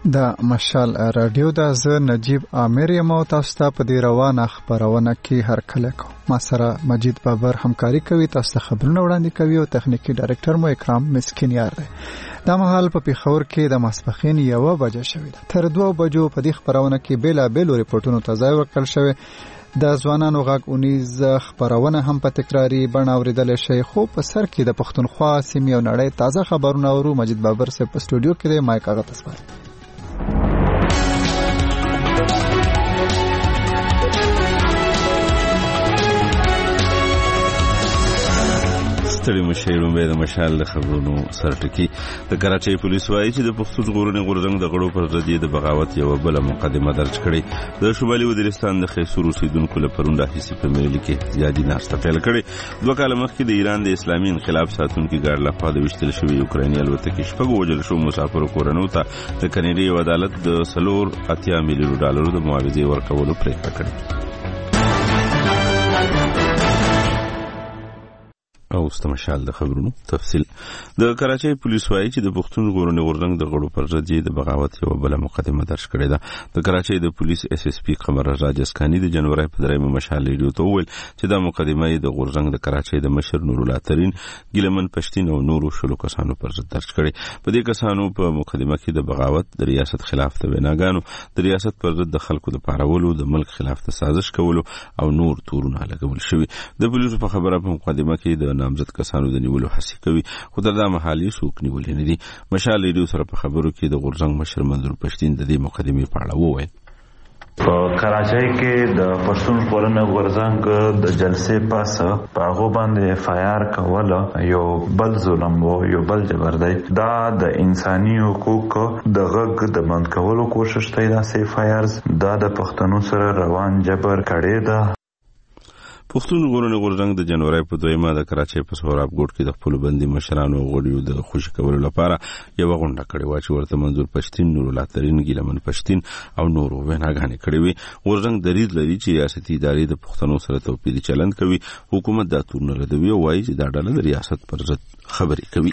د مشال رادیو د ز نجیب عامر یم او تاسو ته په دې روانه خبرونه کې هر کله کو ما سره مجید بابر همکاري کوي، تاسو خبرونه وړاندې کوي او تخنیکی ډایرکټر مو اکرام مسکینیار دی. د مهال په پیښور کې د ماسپخین 1 بجې شوې ده. تر 2 بجو په دې خبرونه کې بیلا بیل ریپورتونو ته ځای ورکړل شوی. د ځوانانو غږ اونیز خبرونه هم په تکراری بڼه اوریدل شي، خو په سر کې د پښتونخوا سیمې او نړۍ تازه خبرونه اورو. مجید بابر سے په سټوډیو کې دی، مایک هغه تاسو ستړي مشیرون به د مشال د خبرونو سرټکی. د کراچۍ پولیس وايي چې د پښتون ژغورنې غورځنګ د غړو پر ضد د بغاوت یو بل مقدمه درج کړې. د شمالي وزیرستان د خیسور اوسیدونکو له پرون راهیسې په ملي کې احتجاجي ناشته پیل کړې. 2 کال مخکې د ایران د اسلامي انقلاب ساتونکو ګارد لخوا د وشتل شوی یوکراني الوتکې شپږ وژل شو مسافرو کورنو ته د کینیډي عدالت د $3.8 میلیون د معاوضې ورکولو پریکړه کړې. او استمشال د خبرونو تفصیل. د کراچۍ پولیس وايي چې د پښتون ژغورنې غورځنګ د غړو پر ضد د بغاوت یو بل مقدمه درج کړې ده. د کراچۍ د پولیس اس اس پی قمر رضا جسکانی د جنوري په 3 مشال ریډیو ته وویل چې دا مقدمه د غورځنګ د کراچۍ د مشر نور الله ترين ګیلمن پښتين او نورو شلو کسانو پر ضد درج کړې. په دې کسانو په مقدمه کې د بغاوت، د ریاست خلاف د ویناګانو، د ریاست پر ضد د خلکو د پارولو، د ملک خلاف د سازش کولو او نور تورونه لګول شوی. د پولیسو په خبره په مقدمه کې د نامزد کسانو د نیولو هڅه کوي، خو تر دا مهال یې څوک نیولې نه دي. مشال ریډیو سره په خبرو کې د غورځنګ مشر منظور پښتين د دې مقدمې په اړه وویل. په کراچۍ کې د پښتون ژغورنې غورځنګ د جلسې پاسه په هغه باندې اف آی آر کول یو بل ظلم وو، یو بل جبر دی. دا د انساني حقوق د غږ د بند کولو کوشش دی. دا اف آی آر دا د پښتنو سره روان جبر کړي ده. پښتون ژغورنې غورځنګ د جنوري په 2 د کراچۍ په سوراب ګوټ کې د خپل بندي مشرانو غړیو د خوشی کولو لپاره یو غونډه کړې و چې ورته منظور پښتين، نور الله ترين، ګیلمن پښتين او نورو ویناګانې کړې وي. غورځنګ دریځ لري چې ریاستي ادارې د پښتنو سره توپیري چلند کوي، حکومت دا تورونه ردوي او وایي چې دا ډله د ریاست پر ضد خبرې کوي.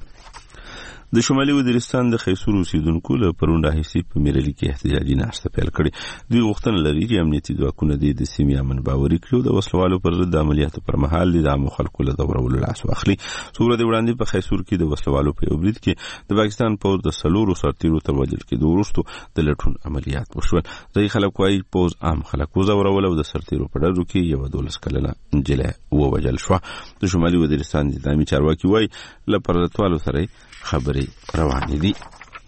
د شمالي وزیرستان د خیسور اوسیدونکو له پرون راهیسې په میرلی کې احتجاجي ناشته پیل کړې. دوی غوښتنه لري چې امنیتي ځواکونه د سیمې امن باوري کړي او د وسلوالو پر ضد د عملیاتو پر مهال د عامو خلکو له ځورولو لاس واخلي. څو ورځې وړاندې په خیسور کې د وسلوالو په یو برید کې د پاکستان پوځ د 4 سرتیرو تر وژل کېدو وروسته د لټون عملیات وشول. ځینې خلک وایي پوځ عام خلک وځورول او د سرتیرو په ډزو کې یو 12 کلنه نجلۍ ووژل شوه. د شمالي وزیرستان د اسلامي چارواکي وایي له پرځتوالو سره خبرې روانې دي.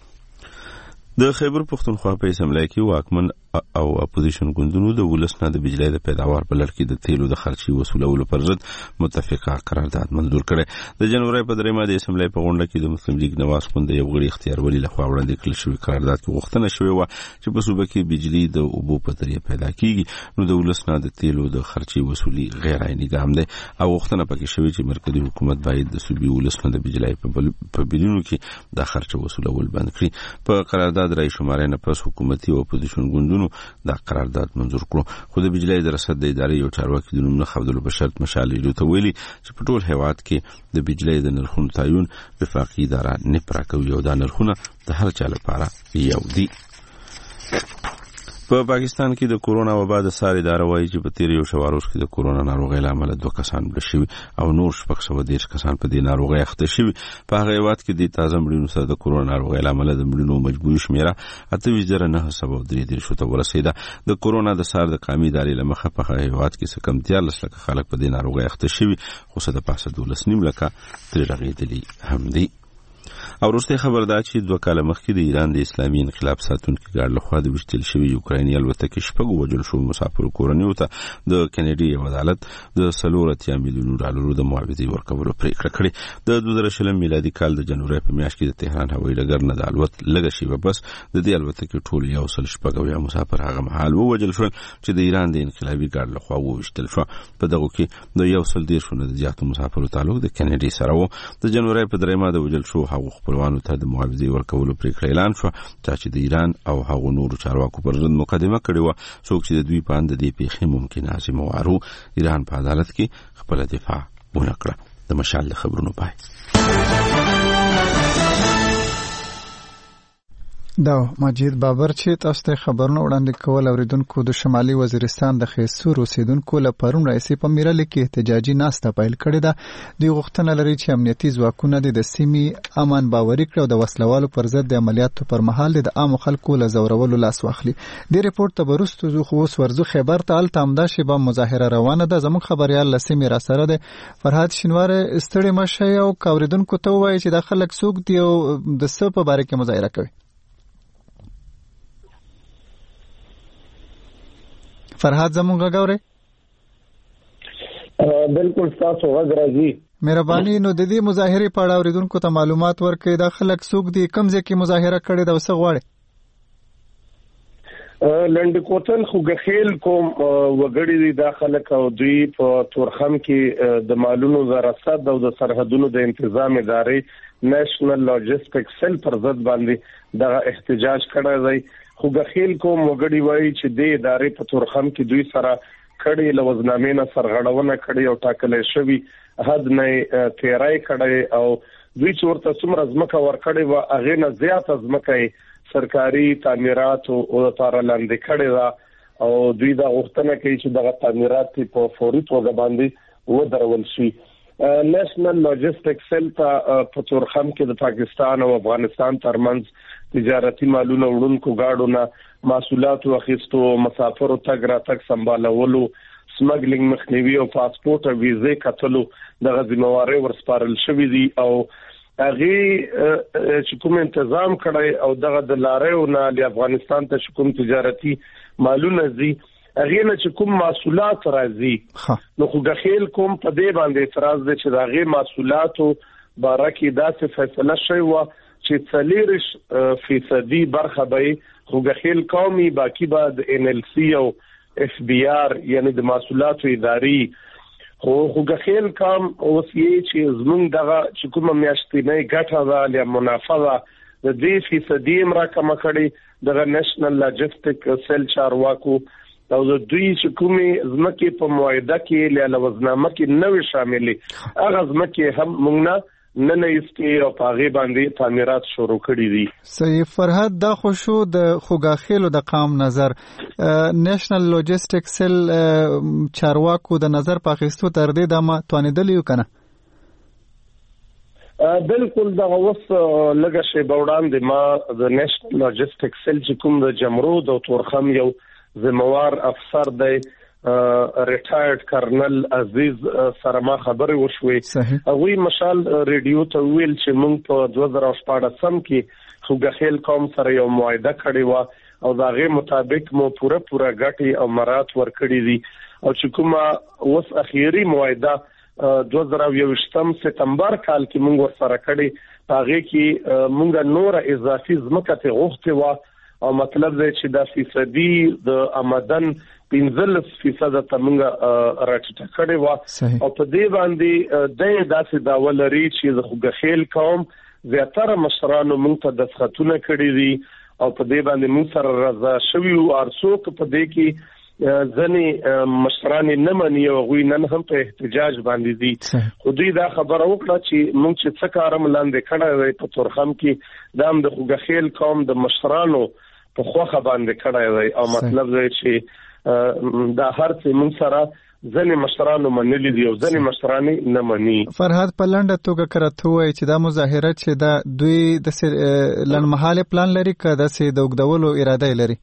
د خیبر پښتونخوا په اسمبلی کې واکمن او اپوزیشن ګوندونو د ولسنه د بجلی د پیداوار په لړ کې د تیلو د خرچي وصولولو پر ضد متفقه قرارداد منظور کړي. د جنوري په 3 د اسمبلی په غونډه کې د مسلم لیگ نواز خوند یو غړي اختیار ولی لخوا وړاندې کړل شوی قرارداد کې غوښتنه شوې و چې په صوبه کې بجلی د اوبو په ذریعہ پیدا کیږي، نو د ولسنه د تیلو د خرچي وصولي غیر عیني ګام دی او غوښتنه پکې شوې چې مرکزی حکومت باید د صوبې ولسنه د بجلی په بلیونو کې د خرچ وصولول بند کړي. په قرارداد رای شمارې نه پس حکومتي او اپوزیشن ګوندونو دا قرارداد منظور کړو، خو د بجلی د رصد د ادارې یو چارواکي د نوم نه خبرولو په شرط مشال ریډیو ته ویلي چې په ټول هیواد کې د بجلی د نرخونو تعین وفاقي اداره نه پراکوي او دا نرخونه د هر چا لپاره یو دي. په پاکستان کې د کورونا وبا د ساري اداره وایي چې په تیر یو شواروش کې د کورونا ناروغۍ لامل 2 کسان مړه شوي او نور 610 کسان په دې ناروغۍ اخته شوي. په هغه هیواد کې د تازه مړینو سره د کورونا ناروغۍ لامل د مړینو مجبوري شمیره 28,973 ته ورسېده. د کورونا د سار د قومي ادارې لمخه په هغه هیواد کې څه کم 13 لک خلک په دې ناروغۍ اخته شوي، خو څه د پاسه 12 لک تر رغېدلي هم دي. او وروسته خبر ده چې 2 کال مخکې د ایران د اسلامي انقلاب ساتونکو ګارد لخوا د وشتل شوی یوکراني الوتکې شپږ وژل شو مسافرو کورنیو ته د کینیډي عدالت د $3.8 میلیون د معاوضې ورکولو پریکړه کړې. د 2020 میلادي کال د جنوري په میاشت کې د تهران هوایي ډګر نه د الوت لږه شیبه پس د دې الوتکې ټول 1.8 مسافر هغه مهال وژل شول چې د ایران د انقلابي ګارد لخوا وشتل شو. په دغه کې د 1.1 نه زیاتو مسافرو تعلق د کینیډي سره و. د جنوري په 3 د وژل شو هغه خپلوانو ته د معاوضې ورکولو پریکړه اعلان شو چې د ایران او هغو نورو چارواکو پر ضد مقدمه کړې و. څوک چې د دوی په اند د دې پیښې ممکنه ذمہوار وو، ایران په عدالت کې خپل دفاع ونه کړه. د مشال خبرونو پای. دا مجید بابر چې تاسو ته خبرونه وړاندې کول اوریدونکو د شمالي وزیرستان د خیسور اوسیدونکو له پرون رئیس په میراله کې احتجاجي ناسته پیل کړې ده. دوی غوښتنه لري چې امنیتي ځواکونه د سیمې امن باوري کړي او د وسلوالو پر ضد د عملیاتو پر مهال د عام خلکو له زورولو لاس واخلي. د ریپورت ته ورستو زو خو ورزو خبر ته الته امدا شی به مظاهره روانه ده. زموږ خبريال لسیمې را سره ده فرهاد شینوار ستړي مشه او اوریدونکو ته وایي چې د خلک سوق دی او د څه په باره کې مظاهره کوي. فرهاد زمونږ غاوري بالکل تاسو غږ راځي. مهرباني نو د دې مظاهره په اړه اوریدونکو ته معلومات ورکړئ. د خلک څوک دي کوم ځای کې مظاهره کړې ده او څه غواړي؟ لنډ کوتل خوګخیل کوم وګړي دي د خلک او دوی په تورخم کې د مالونو د رصد او د سرحدونو د تنظیم ادارې نېشنل لاجستیک سیل پر ضد باندې د احتجاج کړی دی. خوګخیل کوم وګړي وایي چې د ادارې په تورخم کې دوی سره کړي لوزنامې نه سرغړونه کړي او ټاکلې شوی حد نه تیرای کړي او دوی څورته څومره ځمکه ورکړي و هغه نه زیات ځمکه سرکاري تعمیرات او لپاره لاندې کړي دا او دوی دا غوښتنه کوي چې دغه تعمیرات په فوري توګه باندې ودرول شي. نېشنل لاجستیک سیل په تورخم کې د پاکستان او افغانستان ترمنځ تجارتي مالونه وړونکو گاډو نه محصولات واخیستو مسافرو تګ راتګ سمبالولو سمګلینګ مخنیوي او پاسپورت او ویزې کتلو د ذمہواری ورسپارل شوې دي او هغه چې کوم تنظیم کړي او دغه د لارې او نه افغانستان ته کوم تجارتي مالونه دي هغه نه چې کوم محصولات راځي نو خوګخیل کوم په دې باندې اعتراض دي چې دغه محصولاتو بارکه داسې فیصله شوی و چې 40% برخه به خوګخیل قومي باقی بعد NLC او FBR یعنی د محصولاتو ادارې خوګخیل قوم اوس یې چې زمونږ دغه چې کومه میاشتنۍ ګټه ده یا منافع ده د 2% مرکه کړي دغه نېشنل لاجستیک سیل چارواکو او د دوی چې کومې ځمکې په معاهده کې له وزنامه کې نوې شاملې هغه ځمکې هم موږ نه نېستي او پاغي باندې تعمیرات شروع کړي دي. صحیح فرهاد دا خو شو د خوګاخیلو د قام نظر نېشنل لاجستیک سیل چارواکو د نظر پاکستان تر دې دمه توانیدلی کنه بالکل دا اوس لږه شی بوډان ما د نېشنل لاجستیک سیل چې کوم د جمرود او تورخم یو زموار افسر دی ریټایرډ کرنل عزیز سره ما خبرې وشوي هغه مشال ریډیو ته ویل چې موږ په 2014 کې خوګخیل قوم سره یو معاهده کړې و او داغه مطابق مو پوره ګټي او مرات ورکړي دي او چې کومه اوس اخیری معاهده 2021 سپتمبر کال کې موږ ورسره کړې هغه کې موږ نور اضافي ځمکه ته غوښتي و او مطلب دی چې دا فیصدي د آمدن 15% تمنګ راټیټه کړې و او په دې باندې د داسې داوا لري چې د خوګخیل قوم زیاتره مشرانو موږ ته دسخطونه کړې دي او په دې باندې موږ سره رضا شوي او ارڅوک په دې کې ځنې مشران نه مني او غوي نن هم په احتجاج باندې دي خو دوی دا خبره وکړه چې موږ چې څه کارم لاندې کړه په تورخم کې د خوګخیل قوم د مشرانو په خوخه باندې کړه دی او مطلب دی چې دا هر څه موږ سره ځنې مشرانو منلي دي او ځنې مشران نه مني. فرهاد په لنډه توګه کرته وایي چې دا مظاهره چې دا دوی د لنډمهاله پلان لري که داسې د اوږدولو اراده لري؟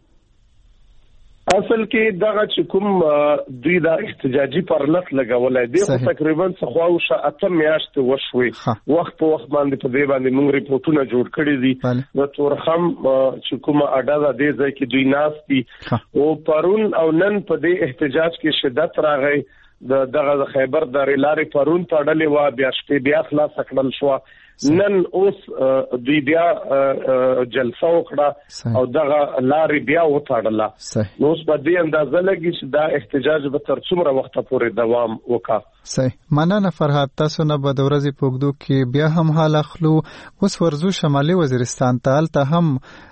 اصل کې دغه چې کوم دوی دا احتجاجي پرلط لګولای دی خو تقریبا څه خواوشه اته میاشتې وشوي وخت په وخت باندې په دې باندې موږ ریپورتونه جوړ کړی دي د تورخم چې کومه اډه ده د ځای کې دوی ناس دي او پرون او نن په دې احتجاج کې شدت راغی دغه خیبر د لارې پرون تړلې و بیا شپې بیا خلاص کړل شو نن اوس دوی بیا جلسه وکړه او دغه لارې بیا وتړله نو اوس په دې اندازه لګي چې دا احتجاج به تر څومره وخت پورې دوام وکړي. صحیح مننه فرهاد تاسو نه به د ورځې په اوږدو کې بیا هم حال اخلو. اوس ورزو شمالي وزیرستان ته هم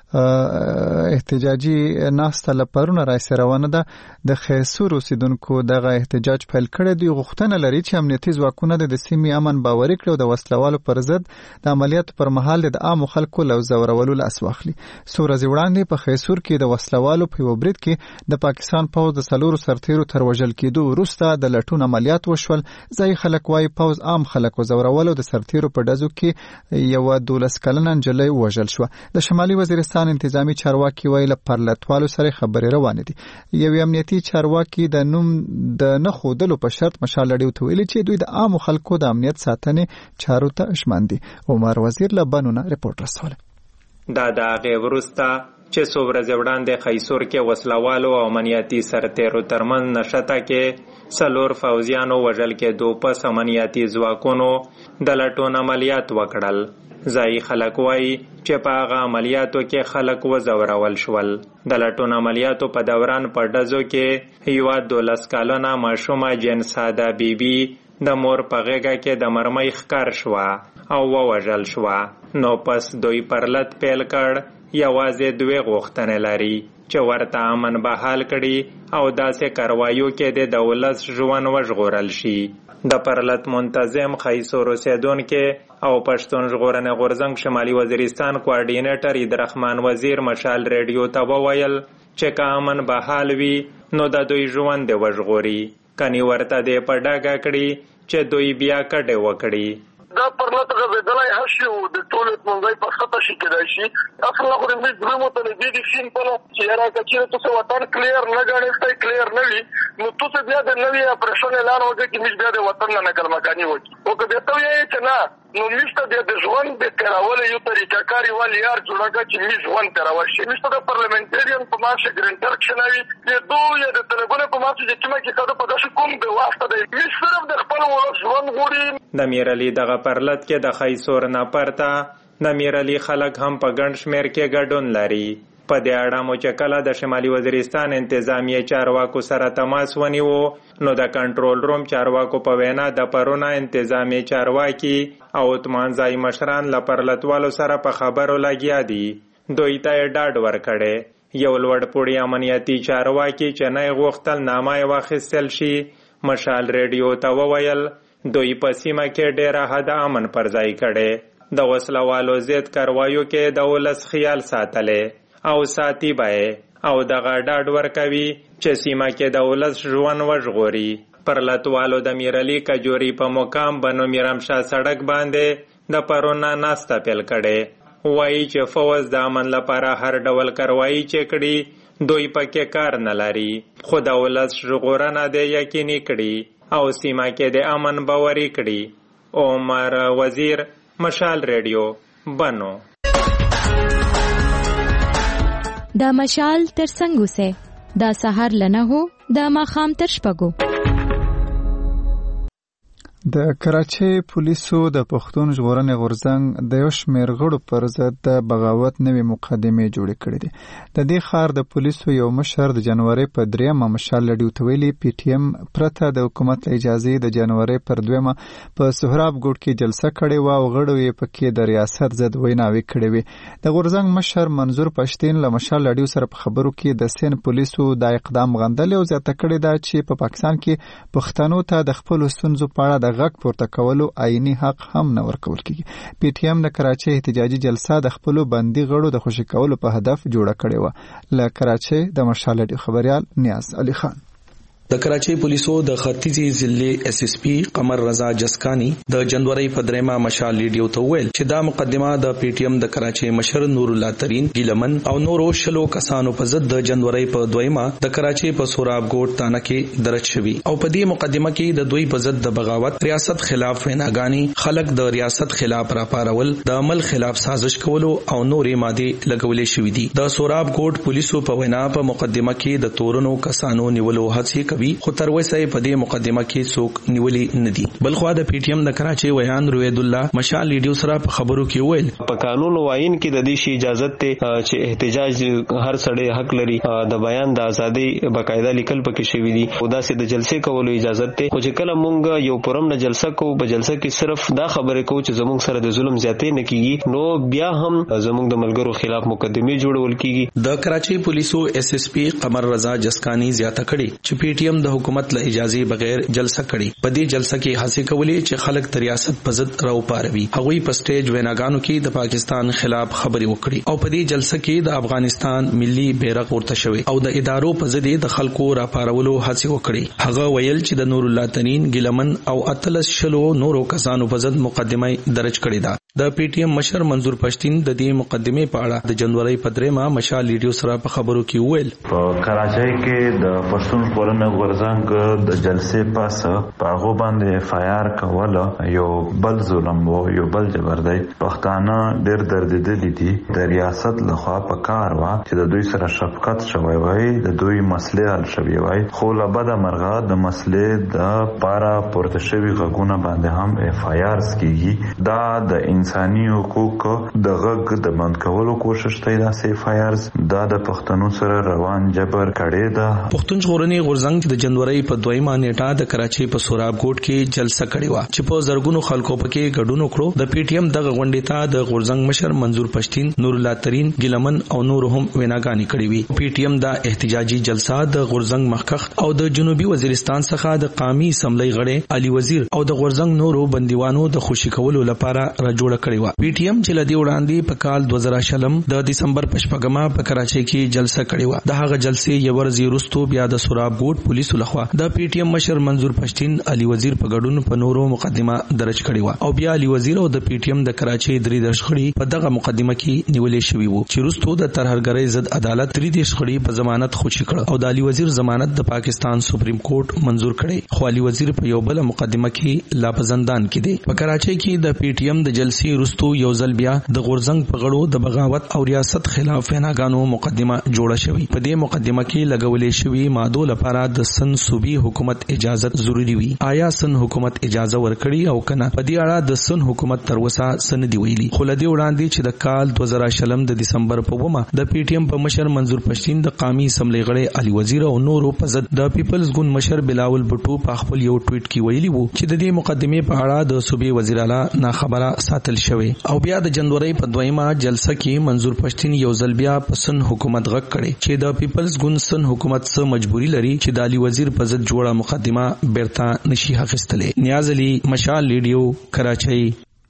احتجاجي ناسته لپاره راځي روانه ده د خیسور اوسیدونکو دغه احتجاج پیل کړی دی غوښتنه لري چې امنیتي ځواکونه د سیمې امن باوري کړي او د وسلوالو پر ضد د عملیاتو پر مهال د عام خلکو له زورولو لاس واخلي. څو ورځې وړاندې په خیسور کې د وسلوالو په یو برید کې د پاکستان پوځ د څلورو سرتیرو تر وژل کېدو وروسته د لټون عملیات وشول. ځای خلک وايي پوځ عام خلکو زورولو د سرتیرو په ډزو کې یو 12 کلنه نجلۍ وژل شو. د شمالي وزیرستان انتظامی چارواکي ویل پرلطوالو سره خبرې روانې دي. یو امنیتي چارواکي د نوم د نه خودلو په شرط مشال لړیو ته ویلي چې دوی د عام خلکو د امنیت ساتنې چارو ته اشمن دي. عمر وزیر له بنونه رپورټ رسوله. دا د هغې وروسته چې څو ورځې وړاندې خیسور کې وسلوالو او امنیتي سرتیرو ترمنځ نښته کې 4 فوجیانو وژل کېدو پس امنیتي ځواکونو د لټون عملیات وکړل. ځایي خلک وایي چې په هغه عملیاتو کې خلک وځورول شول. د لټون عملیاتو په دوران په ډزو کې یوه 12 کلنه ماشومه جنساده بیبي د مور په غېږه کې د مرمۍ ښکار شوه او ووژل شوه. نو پس دوی پرلط پیل کړ. یوازې 2 غوښتنې لري چې ورته امن بحال کړي او داسې کاروایو کې د ولس ژوند وژغورل شي. د پرلط منتظم خیسور اوسیدونکي او پښتون ژغورنې غورځنګ شمالي وزیرستان کوارډینیټر عیدرحمان وزیر مشال ریډیو ته وویل چې که امن بحال وي نو د دوی ژوند دې وژغوري، کني ورته دې په ډاګه کړي چې دوی بیا کډې وکړي. دا پرلط غزیدلای هشي او د ټولو منځي په خطه شي کېدای شي. اصل خو دې دوی متنبي دي شین په نو چې را کچې ته وطن کلیر نه غاڼې کلیر نه وي نو تاسو بیا د نوې اپریشن اعلان وکړي چې موږ بیا د وطن نه نقل مکاني وکړو. او که ته یې چې نه نو مشته د ژوند د تراول یو طریقه کاری ول یار جوړه چې می ژوند تراول شي. مشته د پارلیمنټریان په ماشه ګرینټر کښناوي د دوی د تلګونه په ماشه چې کما کې کده په داسې کوم د واسطه دی می صرف د خپل ژوند غوړي. د میرعلی دغه پرلط کې د خیسور نه پرته د میرعلی خلک هم په ګڼ شمېر کې ګډون لري. په دې اړه مو چې کله د شمالي وزیرستان انتظامیه چارواکو سره تماس ونیو نو د کنټرول روم چارواکو په وینا د پرونه انتظامیه چارواکي او اتمانځای مشران له پرلطوالو سره په خبرو لګیا دي. دوی ته ډاډ ورکړی. یو لوړپوړي امنیتي چارواکي چې نه غوښتل نامه یې واخیستل شي مشال ریډیو ته وویل دوی په سیمه کې ډېره حد امن پر ځای کړی. د وسلوالو ضد کاروایو کې د ولس خیال ساتلی او ساتي به او دغه ډاډ ورکوي چې سیمه کې د ولس ژوند وژغوري. پرلطوالو د میرعلی کجوري په مقام بنو میرمشاه سړک باندې د پرونه ناسته پیل کړي. وایي چې فوز د امن لپاره هر ډول کاروایي چې کړي دوی پکې کار نه لري، خو د ولس ژغورنه دې یقیني کړي او سیمه کې د امن باوري کړي. عمر وزیر مشال ریډیو بنو. دا مشال تر څنګه سه دا سحر لنه هو دا ماخام تر شپګو. د کراچۍ پولیسو د پښتون ژغورنې غورځنګ د یو شمېر غړو پر ضد د بغاوت نوې مقدمې جوړې کړې دي. د دې ښار د پولیسو یو مشر د جنوري په 3 مشال لډیو ته ویلي پی ټی ایم پرته د حکومت اجازه د جنوري پر 2 په سهراب ګوټ کې جلسه کړې و او غړو یې پکې د ریاست ضد ویناوي کړې وي. د غورځنګ مشر منظور پښتين له مشال لډیو سره په خبرو کې د سین پولیسو د اقدام غندل او زیاته کړې ده چې په پاکستان کې پښتنو ته د خپل ستونزو په اړه د غږ پورته کولو عیني حق هم نه ورکول کیږي. پی ټی ایم د کراچۍ احتجاجي جلسه د خپل بندي غړو د خوشی کولو په هدف جوړه کړې و. له کراچۍ د مشال خبريال نیاز علي خان. د کراچۍ پولیسو د ختیځي ضلع ایس ایس پی قمر رضا جسکانی د جنوري په 3 مشال لیډیو ته ویل چې دا مقدمه د پی ټی ایم د کراچۍ مشر نور الله ترين ګیلمن او نورو شلو کسانو په ضد د جنوري په 2 د کراچۍ په سوراب ګوټ تانه کې درج شوی او په دې مقدمه کې د دوی په ضد د بغاوت، ریاست خلاف ویناګانی، خلک د ریاست خلاف راپارول، د عمل خلاف سازش کولو او نورې ماده لګولې شوې دي. د سوراب ګوټ پولیسو په وینا په مقدمه کې د تورنو کسانو نیولو هڅې کوي خو تر اوسه په دې مقدمه کې څوک نیولې نه دي. بلخو د پی ټی ایم د کراچي ویان روید الله مشال لیډیو سره په خبرو کې ویل په قانون واین کې د دې شی اجازه ته چې احتجاج هر سړی حق لري د بیان د ازادي باقاعده لیکل پکې شوی دي او دا سه د جلسې کولو اجازه ته خو چې کله مونږ یو پرم نه جلسه کو په جلسه کې صرف دا خبره کو چې زموږ سره د ظلم زیاتې نه کیږي نو بیا هم زموږ د ملګرو خلاف مقدمه جوړول کیږي. د کراچي پولیسو ایس ایس پی قمر رضا جسکانی زیاته کړي چې پی ټی ایم د حکومت له اجازه بغیر جلسه کړي. په دې جلسه کې هڅه کولې چې خلک د ریاست په ضد راو پاروي. هغوی په سټیج ویناګانو کې د پاکستان خلاف خبري وکړي او په دې جلسه کې د افغانستان ملي بیرغ ورته شوی او د ادارو په ضد د خلکو را پارولو هڅه وکړي. هغه ویل چې د نور الله تنین ګلمن او اتلس شلو نورو کسانو په ضد مقدمه درج کړې ده. د پی ټی ایم مشر منظور پښتین د دې مقدمه په اړه د جنوري په 3 مشال لیډیو سره په خبرو کې ویل په کراچۍ کې د پښتون ژغورنې غورځنګ د جلسې پاس په هغه باندې اف آی آر کول یو بل ظلم وو یو بل جبردی پښتانه ډېر دردېدلي دي. د ریاست لخوا په کار وا چې د دوی سره شفقت شوی وای د دوی مسلې حل شوی وای خو له بده مرغه د مسلې د پارا پورته شوی غږونه باندې هم اف آی آر کیږي. دا د انساني حقوق د غږ د بند کولو کوشش دی. دا اف آی آر دا د پښتنو سره روان جبر کړي ده. پښتون ژغورنې غورځنګ د جنوري په 2 نیټه د کراچي په سوراب ګوټ کې جلسه کړې و چې په زرګونو خلکو پکې ګډون وکړو. د پی ټی ایم د غونډې ته د غورځنګ مشر منظور پښتین نور الله ترین ګلمن او نور هم ویناګانی کړې وي. پی ټی ایم د احتجاجي جلسه د غورځنګ مخکخ او د جنوبي وزیرستان څخه د قومي اسمبلی غړي علي وزیر او د غورځنګ نورو بندیوانو د خوشی کولو لپاره را جوړ کړی و. پی ټی ایم چې لدی وړاندې په کال 2000 د دسمبر په شپږمه په کراچۍ کې جلسه کړې و. د هغه جلسې یو ورځ وروسته بیا د سوراب ګوټ پولیسو لخوا د پی ټی ایم مشر منظور پښتین علي وزیر په ګډون په نورو مقدمه درج کړې و او بیا علي وزیر او د پی ټی ایم د کراچۍ درې درشخړي په دغه مقدمه کې نیولې شوی وو چې وروسته د ترهګرۍ ضد عدالت درې درشخړي په ضمانت خوشی کړ او د علي وزیر ضمانت د پاکستان سپریم کورټ منزور کړي. خو علي وزیر په یو بل مقدمه کې لا په زندان کې دی. په کراچۍ کې د پی ټی ایم د جلسې وروسته یو ځل بیا د غورځنګ په غړو د بغاوت او ریاست خلاف ویناګانو مقدمه جوړه شوی. په دې مقدمه کې لګولې شوی ماده لپاره د سن صوبي حکومت اجازه ضروری وي. آیا سن حکومت اجازه ورکړي او کنه؟ په دې اړه د سن حکومت تر اوسه سن دی ویلي. خو لدی وړاندې چې د کال 2000 د دسمبر په 1 د پی ټی ایم په مشر منظور پښتین د قومي اسمبلی غړي علي وزیر او نورو په ضد د پیپلز ګوند مشر بلاول بټو په خپل یو ټویټ کې ویلي وو چې د دې مقدمه په اړه د صوبې وزیر اعلی نا خبره ساتل شوی او بیا د جنوري په 2 جلسه کې منظور پښتین یو ځل بیا په سن حکومت غږ کړي چې د پیپلز ګوند سن حکومت څخه مجبوری لري چې د علي وزیر په ضد جوړه مقدمه بیرته نشي اخیستلې. نیاز علي مشال لیډیو کراچۍ.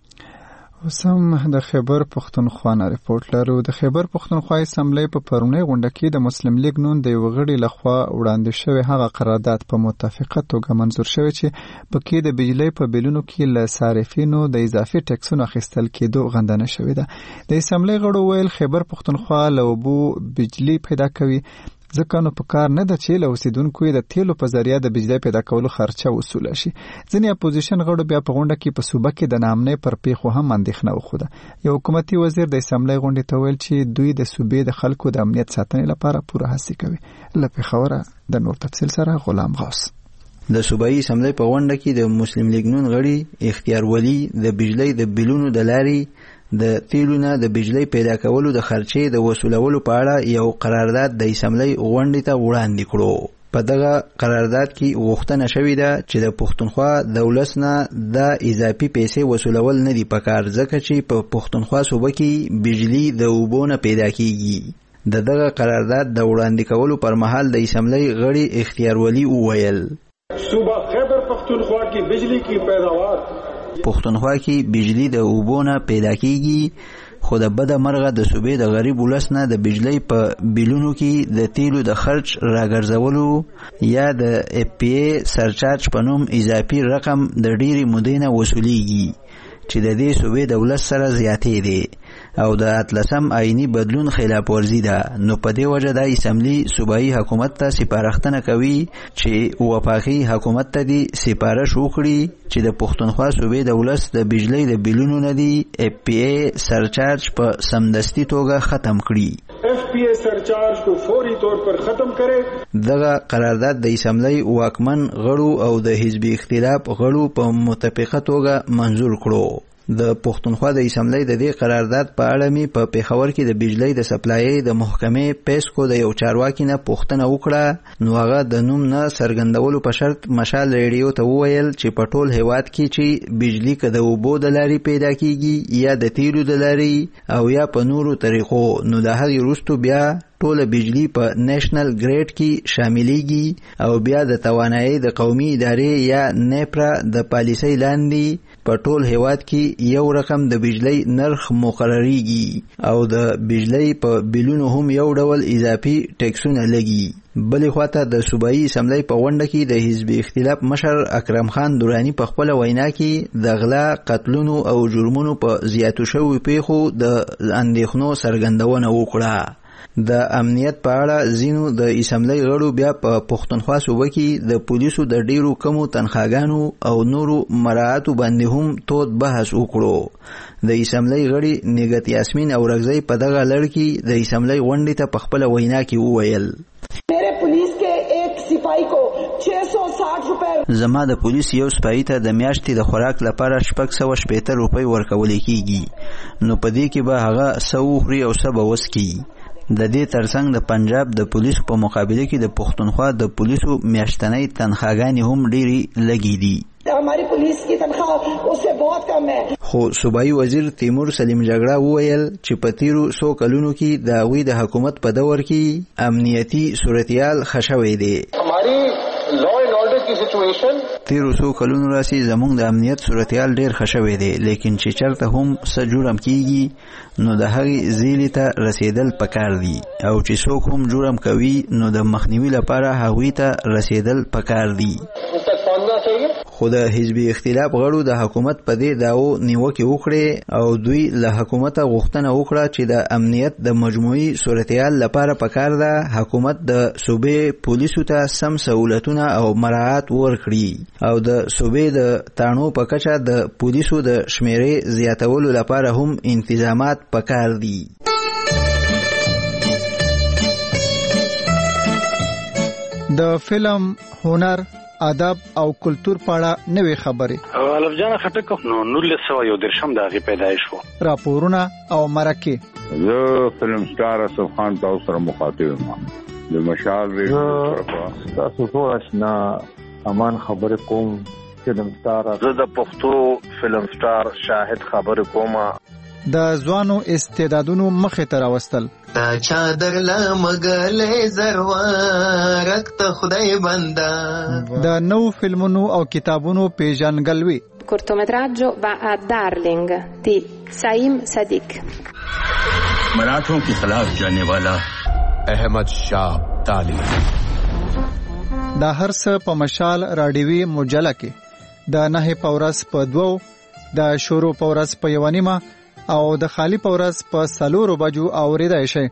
وسم د خیبر پښتونخوا نه ریپورت لرو. د خیبر پښتونخوا اسمبلی په پرونی غونډه کې د مسلم لیگ نون د وغړي لخوا وړاندې شوی هغه قرارداد په متفقه توګه منزور شوی چې پکې د بجلی په بیلونو کې ل صارفینو د اضافي ټیکسونو اخیستل کېدو غندنه شوی ده. د اسمبلی غړو ویل خیبر پښتونخوا له اوبو بجلی پیدا کوي ځکه نو په کار نه ده چې له اوسیدونکو د تیلو په ذریعه د بجلی پیدا کولو خرچه وصول شي. ځینې اپوزیشن غړو بیا په غونډه کې په صوبه کې د نامنې پر پیښو هم اندېښنه وښوده. یو حکومتي وزیر د اسمبلی غونډې ته ویل چې دوی د صوبې د خلکو د امنیت ساتنې لپاره پوره هڅې کوي. له پېښوره د نور تفصیل سره غلام غوث. د صوبایي اسمبلی په غونډه کې د مسلم لیگ نون غړي اختیار ولی د بجلی د بیلونو د لارې د تیلونه د بجلی پیدا کولو د خرچې د وصولولو په اړه یو قرارداد د اسمبلی غونډې ته وړاندې کړو. په دغه قرارداد کې غوښتنه شوې ده چې د پښتونخوا د ولس نه د اضافي پیسې وصولول نه دي پکار ځکه چې په پښتونخوا صوبه کې بجلی د اوبو نه پیدا کیږي. د دغه قرارداد د وړاندې کولو پر مهال د اسمبلی غړي اختیار ولی وویل صوبہ خیبر پختونخوا کی بجلی کی پیداوار پښتونخوا کې بجلی د اوبو نه پیدا کیږي خو د بده مرغه د صوبې د غریب ولس نه د بجلی په بیلونو کې د تیلو د خرچ راګرځولو یا د اف پی ای سرچارج په نوم اضافي رقم د ډېرې مودې نه وصولیږي چې د دې صوبې د ولس سره زیاتې دی او د 18 آئینی بدلون خلاف ورزي ده. نو په دې وجه د اسمبلی صوبایي حکومت ته سپارښتنه کوي چې وفاقي حکومت ته دي سپارښت وکړي چې د پښتونخوا صوبې د ولس د بجلی د بیلونو نه دي اف پی ای سرچارج په سمدستي توګه ختم کړي. FPA surcharge को फौरी तौर पर खत्म करे. دغه قرارداد د اسمبلی واکمن غړو او د حزبي اختلاف غړو په متفقه توګه منظور کړو. د پښتونخوا د اسمبلی د دې قرارداد په اړه می په پیښور کې د بجلی د سپلای د محکمې پیسکو د یو چارواکي نه پوښتنه وکړه، نو هغه د نوم نه څرګندولو په شرط مشال ریډیو ته وویل چې په ټول هیواد کې چې بجلی که د اوبو د لارې پیدا کیږي یا د تیلو د لارې او یا په نورو طریقو، نو د هغې وروسته بیا ټوله بجلی په نیشنل ګریډ کې شاملېږي او بیا د توانایي د قومي ادارې یا نیپرا د پالیسۍ لاندې په ټول هیواد کې یو رقم د بجلی نرخ مقرریږي او د بجلی په بیلونو هم یو ډول اضافي ټیکسونه لګي. بلې خواته د صوبایي اسمبلی په غونډه کې د حزب اختلاف مشر اکرم خان درانی په خپله وینا کې د غلا، قتلونو او جرمونو په زیاتو شویو پیښو د اندېښنو څرګندونه وکړه. د امنیت په اړه ځینو د اسمبلی غړو بیا په پښتونخوا صوبه کې د پولیسو د ډیرو کمو تنخواګانو او نورو مراعاتو باندې هم تود بحث وکړو. د اسمبلی غړي نګت یاسمین اورغزی په دغه لړ کې د اسمبلی غونډې ته په خپله وینا کې وویل: میرے پولیس کے ایک سپاہی کو 660 روپے زما د پولیس یو سپاهی ته د میاشتې د خوراک لپاره 660 روپۍ ورکول کیږي، نو په دې کې به هغه څه وخوري او څه به وڅکي. د دې ترڅنګ د پنجاب د پولیسو په مقابله کې د پښتونخوا د پولیسو میاشتنۍ تنخواګانې هم ډېرې لږې دي. हमारी पुलिस की तनख्वाह उससे बहुत कम है. خو صوبایي وزیر تیمور سلیم جګړه وویل چې په تیرو 100 کلونو کې د هغوی د حکومت په دور کې امنیتي صورتحال ښه شوی دی. हमारी लॉ एंड ऑर्डर की situation تیرو 100 کلونو راسي زموږ د امنیت صورتحال ډیر ښه شوی دی، لیکن چې چرته هم څه جرم کیږي نو د هغې زیلې ته رسیدل پکار دي، او چې څوک هم جرم کوي نو د مخنیوي لپاره هغوی ته رسیدل پکار دي. خو د حزبي اختلاف غړو د حکومت په دې داو نیوکې وکړې او دوی له حکومته غوښتنه وکړه چې د امنیت د مجموعي صورتحال لپاره پکار ده حکومت د صوبې پولیسو ته سم سہولتونه او مراعات ورکړي او د صوبې د تانو په کچه د پولیسو د شمیرې زیاتولو لپاره هم انتظامات پکار دي. د فلم، هنر، ادب او کلچر په اړه نوې خبرې. الف جان خټک نو 1913 د هغې پیدایش و. راپورونه او مرکې. زه فلم سټار اسف خان تاسو سره مخاطب یم. د مشال ریډیو تاسو ټول آشنا امان خبرې کوم. فلم سټار زه د پښتو فلم سټار شاهد خبرې کوم. د ځوانو استعدادونو مخې ته راوستل. تا چادر لمګلې زروارک ته خدای بندا. د نو فلمونو او کتابونو پیژنګلوي. cortometraggio va a Darling di Saim Sadiq. मराठों के खिलाफ जाने वाला अहमद शाह ताली. دا هر څه په مشال راډیوي مجله کې د 9 پورس په 2 د شروع پورس په 1 او د خالی پورس په 4 بجو اوریدای شي.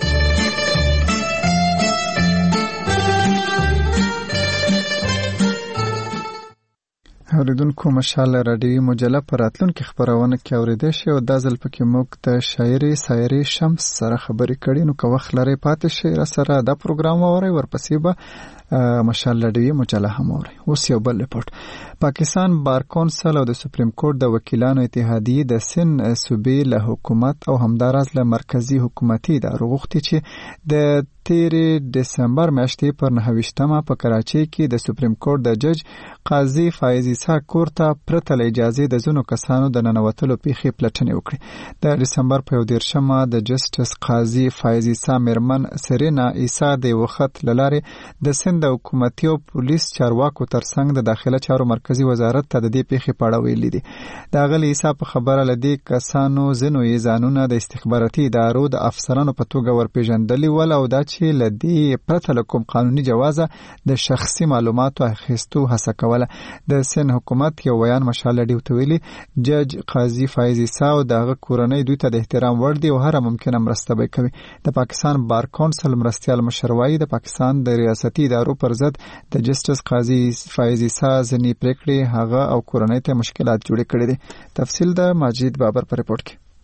اوریدونکو مشال راډیوي مجله پر راتلونکي خبرونه کې اوریدای شي او د ځل پکې موږ د شاعري سایري شمس سره خبرې کړې. نو که وخت لري پاتې شي را سره دا پروګرام اوري، ورپسې به مشال راډیوي مجله هم اوري. اوس یو بل رپورټ. پاکستان بار کونسل او د سپریم کورټ د وکیلانو اتحادیه د سن صوبې له حکومت او همدارس له مرکزی حکومتي ادارو غوښتي چې د 13 دسمبر میاشتې پر 9مه په کراچۍ کې د سپریم کورټ د جج قاضي فایز عیسی کور ته پرته له اجازه د ځینو کسانو د ننوتلو پیښې پلټنې وکړي. د دسمبر په 13مه د جسټس قاضي فایز عیسی میرمن سرینا عیسی د وخت لاره د سند د حکومتي او پولیس چارواکو ترڅنګ د داخله چارو مرکزی وزارت ته د دې پیښې په اړه ویلي دي. د غلی عیسی په خبره لدی کسانو زنو یې ځانونه د استخباراتي ادارو د افسرانو په توګه ورپېژندلي ول او دا چې لدی پرته له کوم قانوني جوازه د شخصي معلوماتو اخیستو هڅه کوله. د سن حکومت یو بیان مشال ډیو ته ویلي جج قاضي فایز عیسی او دغه کورنۍ دوی ته د احترام وړ دي او هر ممکنه مرسته به کوي. د پاکستان بار کونسل مرستيال مشروعي د پاکستان د ریاستي ادارو پر ضد د جسټس قاضي فایز عیسی ځنی پریکړې هغه او کورنۍ ته مشکلات جوړ کړي دي. تفصیل د ماجد بابر پر رپورت کې.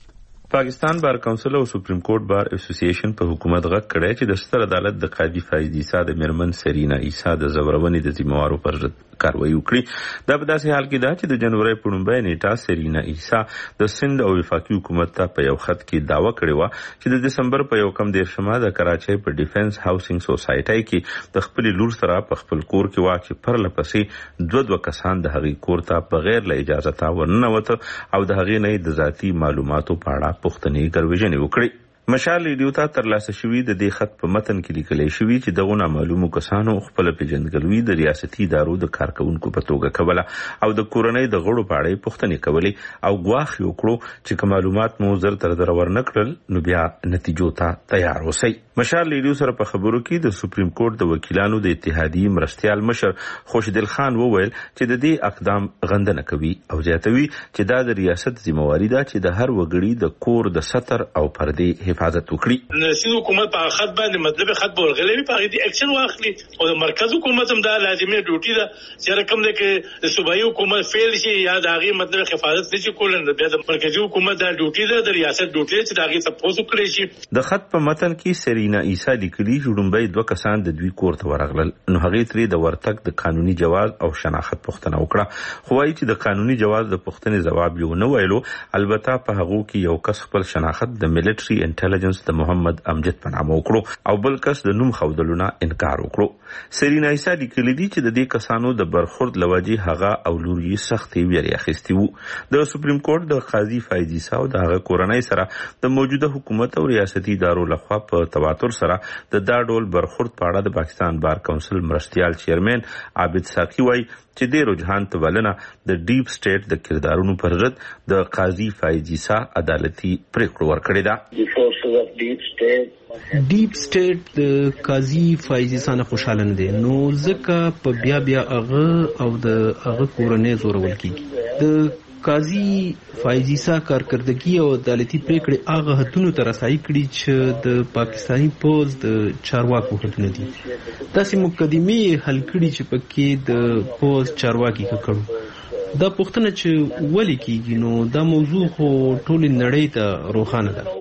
پاکستان بار کونسل او سپریم کورټ بار اسوسییشن په حکومت غږ کړی چې د ستر عدالت د قاضي فایز عیسی د مرمن سرینا عیسی د زورونې د ذمہوارو پر ضد کاروایی وکړي. دا په داسې حال کې ده چې د جنوري په لومړۍ نیټه سرینا عیسی د سند او وفاقي حکومت ته په یو خط کې دعوه کړې و چې د دسمبر په 1 د کراچۍ په ډیفنس هاوسینګ سوسایټي کې د خپل لور سره په خپل کور کې واچ پر لپسې دوه کسان د هغې کور ته بغیر له اجازه تا ورننوته او د هغې نه د ذاتی معلوماتو په اړه پوښتنې ګرویژنې وکړي. مشال ریډیو ته ترلاسه شوی د دې خط په متن کې لیکل شوی چې دغه نامعلومو کسانو خپل پیژندګلوي د ریاستي ادارو د کارکونکو په توګه کوله او د کورنۍ د غړو په اړه پوښتنې کولې او ګواښ یې وکړو چې معلومات مو زر تر در ورنکړل نو بیا نتیجو ته تیار اوسئ. مشال ریډیو سره په خبرو کې د سپریم کورټ د وکیلانو د اتحادیې مرستیال مشر خوشدل خان وویل چې د دې اقدام غندنه کوي او زیاتوي چې دا د ریاست ذمہواری ده چې د هر وګړي د کور د ستر او پردې حفاظت وکړي. نسي حکومت په خط باندې مطلب خط ورغلې په دې اکشن واخلي او د مرکز حکومت هم دا لازمي ډیوټي ده چې رقم ده کې د صوبایي حکومت فیل شي یا د هغه مطلب حفاظت نشي کولای بیا د مرکزی حکومت دا ډیوټي ده د ریاست ډیوټي چې دا هغه تاسو کړی شي. د خط په متن کې سرینا عیسی لیکلي جوړمبای دوه کسان د دوی کور ته ورغلل نو هغه ترې د ورتګ د قانوني جواز او شناخت پوښتنه وکړه خو وايي چې د قانوني جواز د پوښتنې جواب یو نه ویلو. البته په هغه کې یو کس خپل شناخت د ملټري انټيليجنس د محمد امجد په نامه وکړو او بل کس د نوم خودلونه انکار وکړو. سرینا عیسی لیکلي دي چې د دې کسانو د برخورد لوجه هغه او لور یې سختي ویری اخیستی وو. د سپریم کورټ د قاضي فایز عیسی او د هغه کورنۍ سره د موجوده حکومت او ریاستي ادارو لخوا په تواتر سره د دا ډول برخورد په اړه د پاکستان بار کونسل مرستیال چیرمن عابد ساقي وایي چې د رجحان تولنه د ډیپ سټیټ د کردارونو پر ضد د قاضي فایز عیسی عدالتي پریکړه ورکړې ده. ډیپ سټیټ د قاضي فایز عیسی نه خوشاله نه دي نو ځکه په بیا هغه او د هغه کورنۍ زورول کیږي. د قاضي فایز عیسی کارکردګي او عدالتي پریکړې هغه حدونو ته رسایي کړي چې د پاکستاني پوز د چارواکو حدونه دي. داسې مقدمې حل کړي چې پکې د پوز چارواکي کړو. دا پوښتنه چې ولې کیږي نو دا موضوع خو ټول نړۍ ته روښانه ده.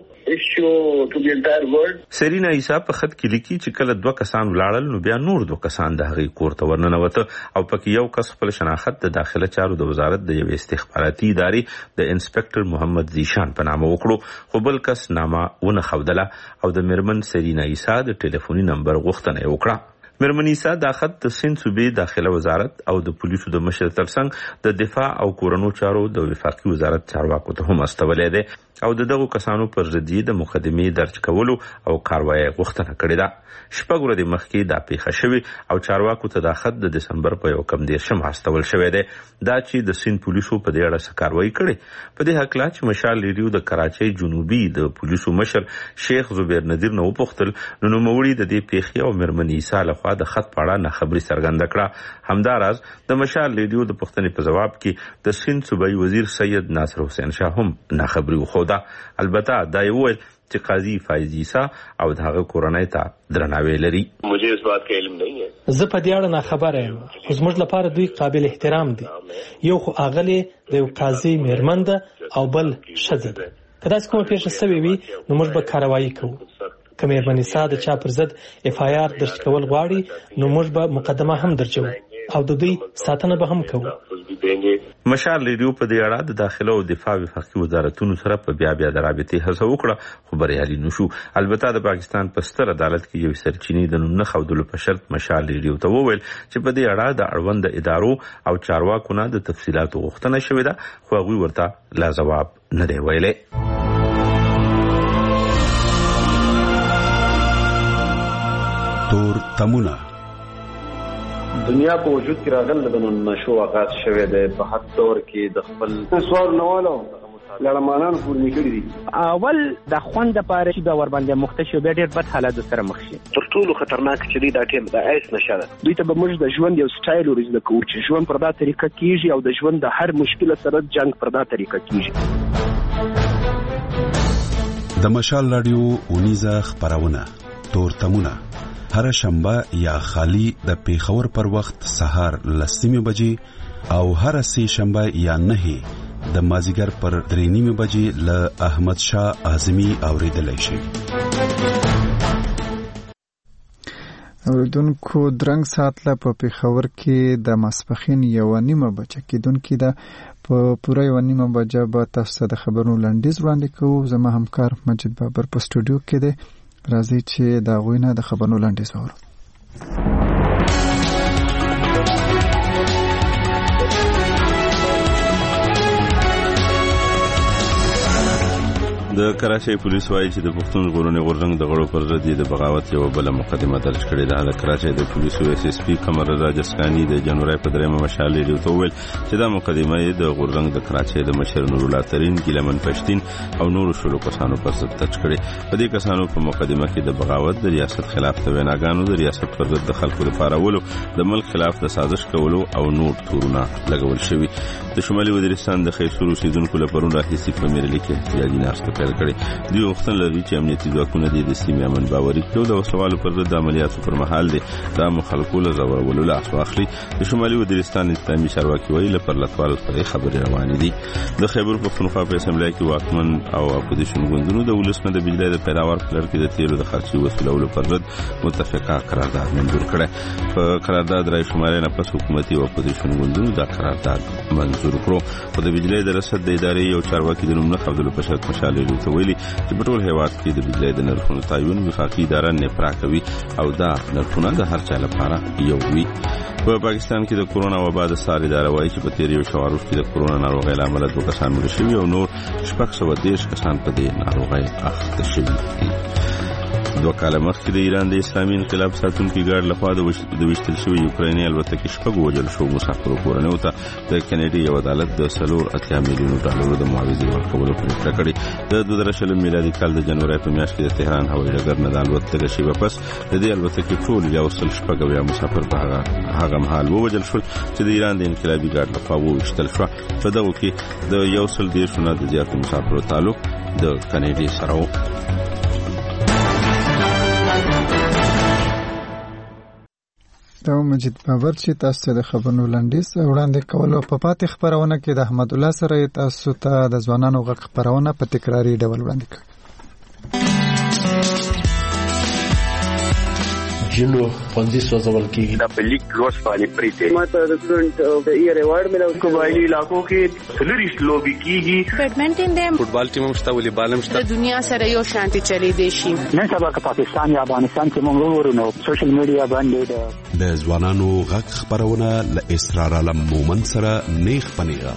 سرینا عیسی په خط کې لیکي چې کله دوه کسان ولاړل نو بیا نور دوه کسان د هغې کور ته ورننوته او پکې یو کس خپل شناخت د داخله چارو د وزارت د یو استخباراتي ادارې د انسپکټر محمد زیشان په نامه وکړو خو بل کس نامه ونه خودله او د مرمن سرینا عیسی د ټلیفوني نمبر غوښتنه وکړه. مرمن عیسی دا خط د سند صوبې داخله وزارت او د پولیسو د مشر ترڅنګ د دفاع او کورونو چارو د وفاقي وزارت چارواکو ته هم استولې ده او دغه کسانو پر ضد د مقدمې درج کولو او کاروایی غوښتنه کړې ده. شپږ ورځې مخکې دا پیښه شوې او چارواکو ته دا خط د دسمبر په 1 استول شوی دی. دا چې د سند پولیسو په دې اړه کاروایی کړې. په دې حق لا چې مشال ریډیو د کراچۍ جنوبي د پولیسو مشر شیخ زبیر نذیر نو وپوښتل نو نوموړي د دې پیښې او مرمن عیسی لخوا د خط په اړه نه خبري څرګنده کړه. همداراز د مشال ریډیو د پوښتنې په جواب کې د سند صوبایي وزیر سید ناصر حسین شاه هم نه خبري وخوده. البته دا یو چې قاضي فایز عیسی او دغه کورنۍ ته درناوی لري. مجھے اس بات کا علم نہیں ہے. زه په دې اړه نه خبره یم خو زموږ لپاره دوی قابل احترام دي. یو خو اغلی د یو قاضي میرمن ده او بل ښځه ده. که داسې کومه پیښه سوې وي نو موږ به کاروایی کوو. که میرمن عیسی د چا پر ضد اف آی آر درج کول غواړي نو موږ به مقدمه هم درجو او د دوی ساتنه به هم کوو. مشال ریډیو په دې اړه د داخله او دفاع وفاقي وزارتونو سره په بیا د رابطې هڅه وکړه خو بریالي نشو. البته د پاکستان په ستر عدالت کې یو سرچینی د نوم نه خودلو په شرط مشال ریډیو ته وویل چې په دې اړه د اړوند ادارو او چارواکو نه د تفصيلاتو غوښتنه شوې ده خو هغوی ورته لا جواب نه دی ویلي. تور تمونه دنیا په وجود کې راغله د نشو آغاز شوه د په حد دور کې د خپل سوال نوالو لړمانان فورمي کړی دي. اول د خوند لپاره چې د ور باندې مختشو به ډېر بد حالات سره مخ شي. تر ټولو خطرناک چې دا ټیم د ایس نشه ده. دوی ته به موږ د ژوند یو سټایل ورزده کوو چې ژوند پر دا طریقه کیږي او د ژوند د هر مشکل سره جنگ پر دا طریقه کیږي. د مشال رادیو اونیزه خبرونه تور تمونه هر شنبه یا خالی د پیښور پر وخت سهار 10 بجې او هر سه شنبه یا 9 د مازیګر پر 3:30 بجې له احمد شاه اعظمي اوریدلای شي. اوریدونکو درنګ ساعت لا په پیښور کې د ماسپخین 1:30 بجې کېدونکې ده. په پوره 1:30 بجې به تاسو د خبرونو لنډیز وړاندې کوو. زما همکار مجید بابر په سټوډیو کې دی. راځي چې دا غوینه د خبرونو لنډیز اورو. د کراچۍ پولیس وایي چې د پښتون ژغورنې غورځنګ د غړو پر ضد د بغاوت یو بل مقدمه درج کړې ده. د کراچۍ د پولیسو SSP قمر رضا جسکاني د جنوري په 3 مشال ریډیو ته وویل چې دا مقدمه د غورځنګ د کراچۍ د مشر نور الله ترين ګیلمن پښتين او نور شلو کسانو پر ضد درج کړې. په دې کسانو په مقدمه کې د بغاوت، د ریاست خلاف د ویناګانو، د ریاست پر ضد د خلکو لپاره ولو، د ملک خلاف د سازش کولو او نور تورونه لګول شوی. د شمالي وزیرستان د خیسور اوسیدونکو لپاره راهیسي په میرلي کې احتجاجي ناشته پیل کړې. دوی غوښتنه لري چې امنیتي ځواکونه د سیمې امن باوري کړي او د وسوالو پر ضد عملیاتو پر مهال د مخالفو له زورولو لاس واخلي. د شمالي وزیرستان اسلامي چارواکي وایي له پرلطوالو سره خبرې روانې دي. د خیبر پښتونخوا په اسمبلی کې واکمن او اپوزیشن ګوندونو د ولسمه د بجلی د پیداوار په لړ کې د تیلو د خرچي وسولولو پر ضد متفقه قرارداد منظور کړه. په قرارداد رای شمارې نه پس حکومتي او اپوزیشن ګوندونو دا قرارداد منظور کړو. په د بجلی د رصد د ادارې یو چارواکي د نوم نه عبدالبشر مشالي ته ویلي چې په ټول هیواد کې د بجلی د نرخونو تعین وفاقي اداره نپرا کوي او دا نرخونه د هر چا لپاره یو وي. په پاکستان کې د کورونا وبا د سار اداره وایي چې په تیر یو شوارو کې د کورونا ناروغۍ لامل 2 کسان مړه شوي او نور 630 کسان په دې ناروغۍ اخته شوي دي. 2 کاله مخکې د ایران د اسلامي انقلاب ساتونکو ګارد لخوا د وشتل شوی یوکریني الوتکې شپږ وژل شو مسافرو کورنیو ته د کینیډي یو عدالت د $4.8 میلیون د معاوضې ورکولو پریکړه کړې. د 2020 میلادي کال د جنوري په میاشت کې د تهران هوایي ډګر نه د الوتکې شیبه پس د دې الوتکې ټول 116 مسافر په هغه مهال وژل شول چې د ایران د انقلابي ګارد لخوا وشتل شو. په دغه کې د 130 نه زیات مسافرو تعلق د کینیډي سره و. دا مجید بابر چې تاسو د خبرونو لنډیز وړاندې کولو په پاتې خبرونه کې د احمد الله سره تاسو ته د ځوانانو غږ خبرونه په تکراري ډول وړاندې کړ. جنو پنځه سوځول کېږي دا په لیک روز باندې پریته ماته د سټډنټ د ایئر ایوارډ ملو قبایلی علاقو کې سلریش لوبي کیږي. بیډمنټن د فوټبال ټیم مشته ولې بالم شته. د دنیا سره یو شانتي چلی دی شي. نن سبا که پاکستان یا افغانستان کې موږ ورونو سوشل میډیا باندې د ځوانانو غږ خبرونه ل اسرار علم مومن سره نیخ پنیغه.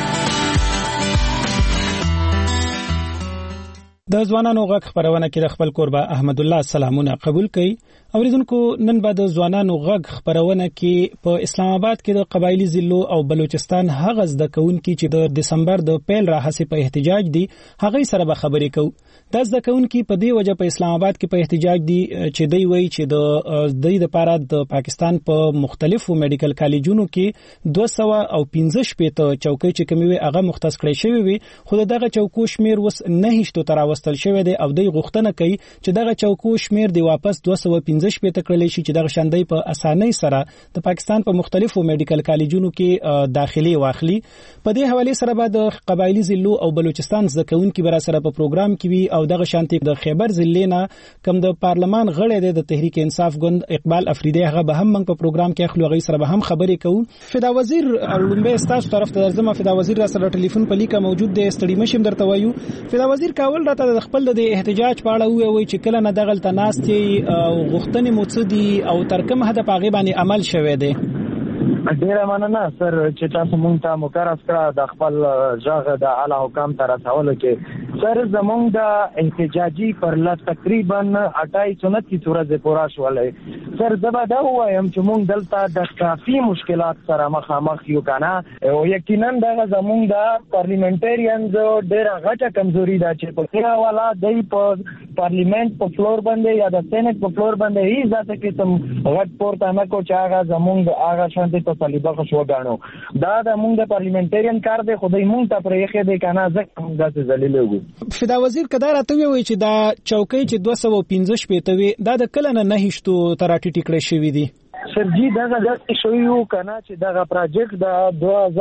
د ځوانانو غږ خبرونه کې د خپل قربا احمد الله سلامونه قبول کړي. اوریدونکو نن بعد د ځوانانو غږ خبرونه کې په اسلام آباد کې د قبایلی ضلعو او بلوچستان هغه د کونکي چې د دسمبر د پیل راهسي په احتجاج دي هغه سره به خبرې کوو. د کونکي په دې وجه په اسلام آباد کې په احتجاج دي چې دوی وایي چې د لپاره د پاکستان په مختلفو میډیکل کالجونو کې 215 چوکۍ چې کومي هغه مختص کړي شوی وي خو دغه چوکو شمیر وس نه هیڅ تراوستل شوی دی او دوی غوښتنه کوي چې دغه چوکو شمیر دی واپس 215 کړل شي چې دغه شاندې په اسانۍ سره د پاکستان په مختلفو میډیکل کالجونو کې داخلي واخلي. په دې حواله سره به د قبایلی ضلعو او بلوچستان ځکهونکو بر سره په پروګرام کې وي او دغه شانتي د خیبر ضلع نه کم د پارلمان غړی د تحریک انصاف ګوند اقبال افریدی هغه به هم موږ په پروګرام کې خپل غي سره به هم خبرې کوو. فدا وزیر لومبه استاس طرف ته درځم. فدا وزیر را سره ټلیفون په لیکه موجود دی. استړي مشم درته وایو. فدا وزیر کاول راته د خپل د احتجاج په اړه وایي چې کله نه دغه تناستي او غوښتنې مقصدی او ترکم هدا پاغي باندې عمل شوه دی. ډیر مننه سر چې تاسو مونږ ته مقرر کړه د خپل ځاغ د اعلی حکام تر رسولو کې. سر زمونږ د احتجاجي پر ل تقریبا 28-29 ورځې پورا شولې. سر زبا دا وایم چې مونږ دلته د کافي مشکلات سره مخامخ یو کنه او یقینا د زمونږ د پارلیمنټریانز ډیر غټه کمزوري ده چې په هغه والا د پارلیمنت په فلور باندې یا د سېنات په فلور باندې هیڅ ځکه چې تم غټ پورته نه کو چې هغه زمونږ هغه شانتي په طالبه خو غاڼو دا د مونږ د پارلیمنټریان کار دی خدای مونږ ته پرې خې دی کنه ځکه موږ داسې ذلیل وو. فدا وزیر کدا راته وی چې دا چوکۍ چې 215 پېته وي دا د کله نه هیڅ تو تراټی ټیکړې شوې دي. سرجی دغه د شویو کنه چې دغه پروجیکټ د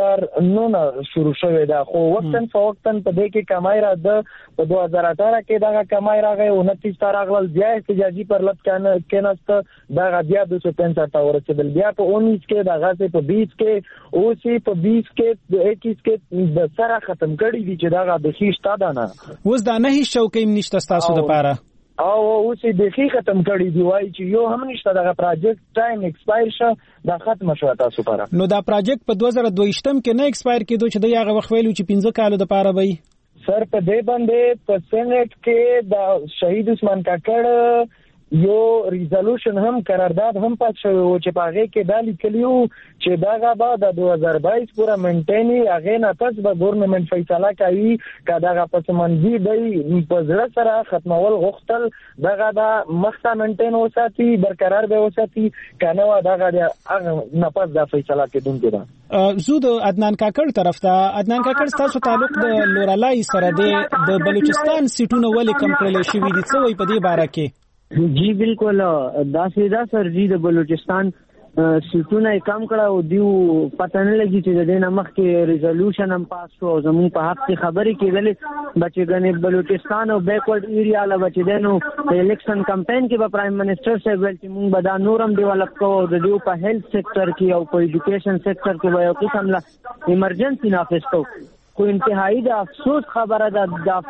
2009 شروع شوی دا خو وختن په دې کې کمای را د په 2018 کې دغه کمای راغی 29 تارغل بیا احتجاجي پر لټ کېناست دغه بیا 265 تا ورسېدل بیا په 19 کې دغه په 20 کې او سی په 20 کې د 21 کې د سره ختم کړی دي چې دغه د خېشتا دانه اوس دا نه هیڅ شوکې نشته تاسو لپاره او اوس د ختم کړی دی وای چې یو هم نشته دغه پروجیکټ ټایم ایکسپایر شه دا ختم شو تاسو لپاره نو دا پروجیکټ په 2022 کې نه ایکسپایر کېدو چې د هغه وخت ویلو چې 15 کال لپاره وي سر په دې باندې په سېنات کې د شهید عثمان کاکړ یو ریزولوشن هم قرارداد هم پات شو چې پاغه کې د لیکلیو چې داغه بعد د 2022 پورا منټینی هغه نه پس به ګورنمنت فیصله کوي کداغه پسمنځي دی په ځړه سره ختمول غوښتل دغه د مخته منټین وساتي برقرار به وساتي کنه دغه نه پس د فیصله کېدونکې ده زو د عدنان کاکړ طرف ته عدنان کاکړ تاسو تعلق د لورالای سره د بلوچستان سیټونه ولې کم کړل شوې دي څه وایي په دې باره کې جی بالکل دا سیدا سر جی د بلوچستان سیټونه کم کړه او دیو پته نه لګی چې د دې نمخ کې ریزولوشن هم پاس شو زمون په حق کې خبرې کېدلې بچګنې بلوچستان او بیکورډ ایریا لا بچدنو الیکشن کمپاین کې به پرایم منسٹر صاحب ول چې مونږ به دا نورم ډیولپ کوو د دیو په هیلث سېکټر کې او په ایجوکیشن سېکټر کې به یو قسم لا ایمرجنسي نافذ کوو خو انتهایی د افسوس خبره ده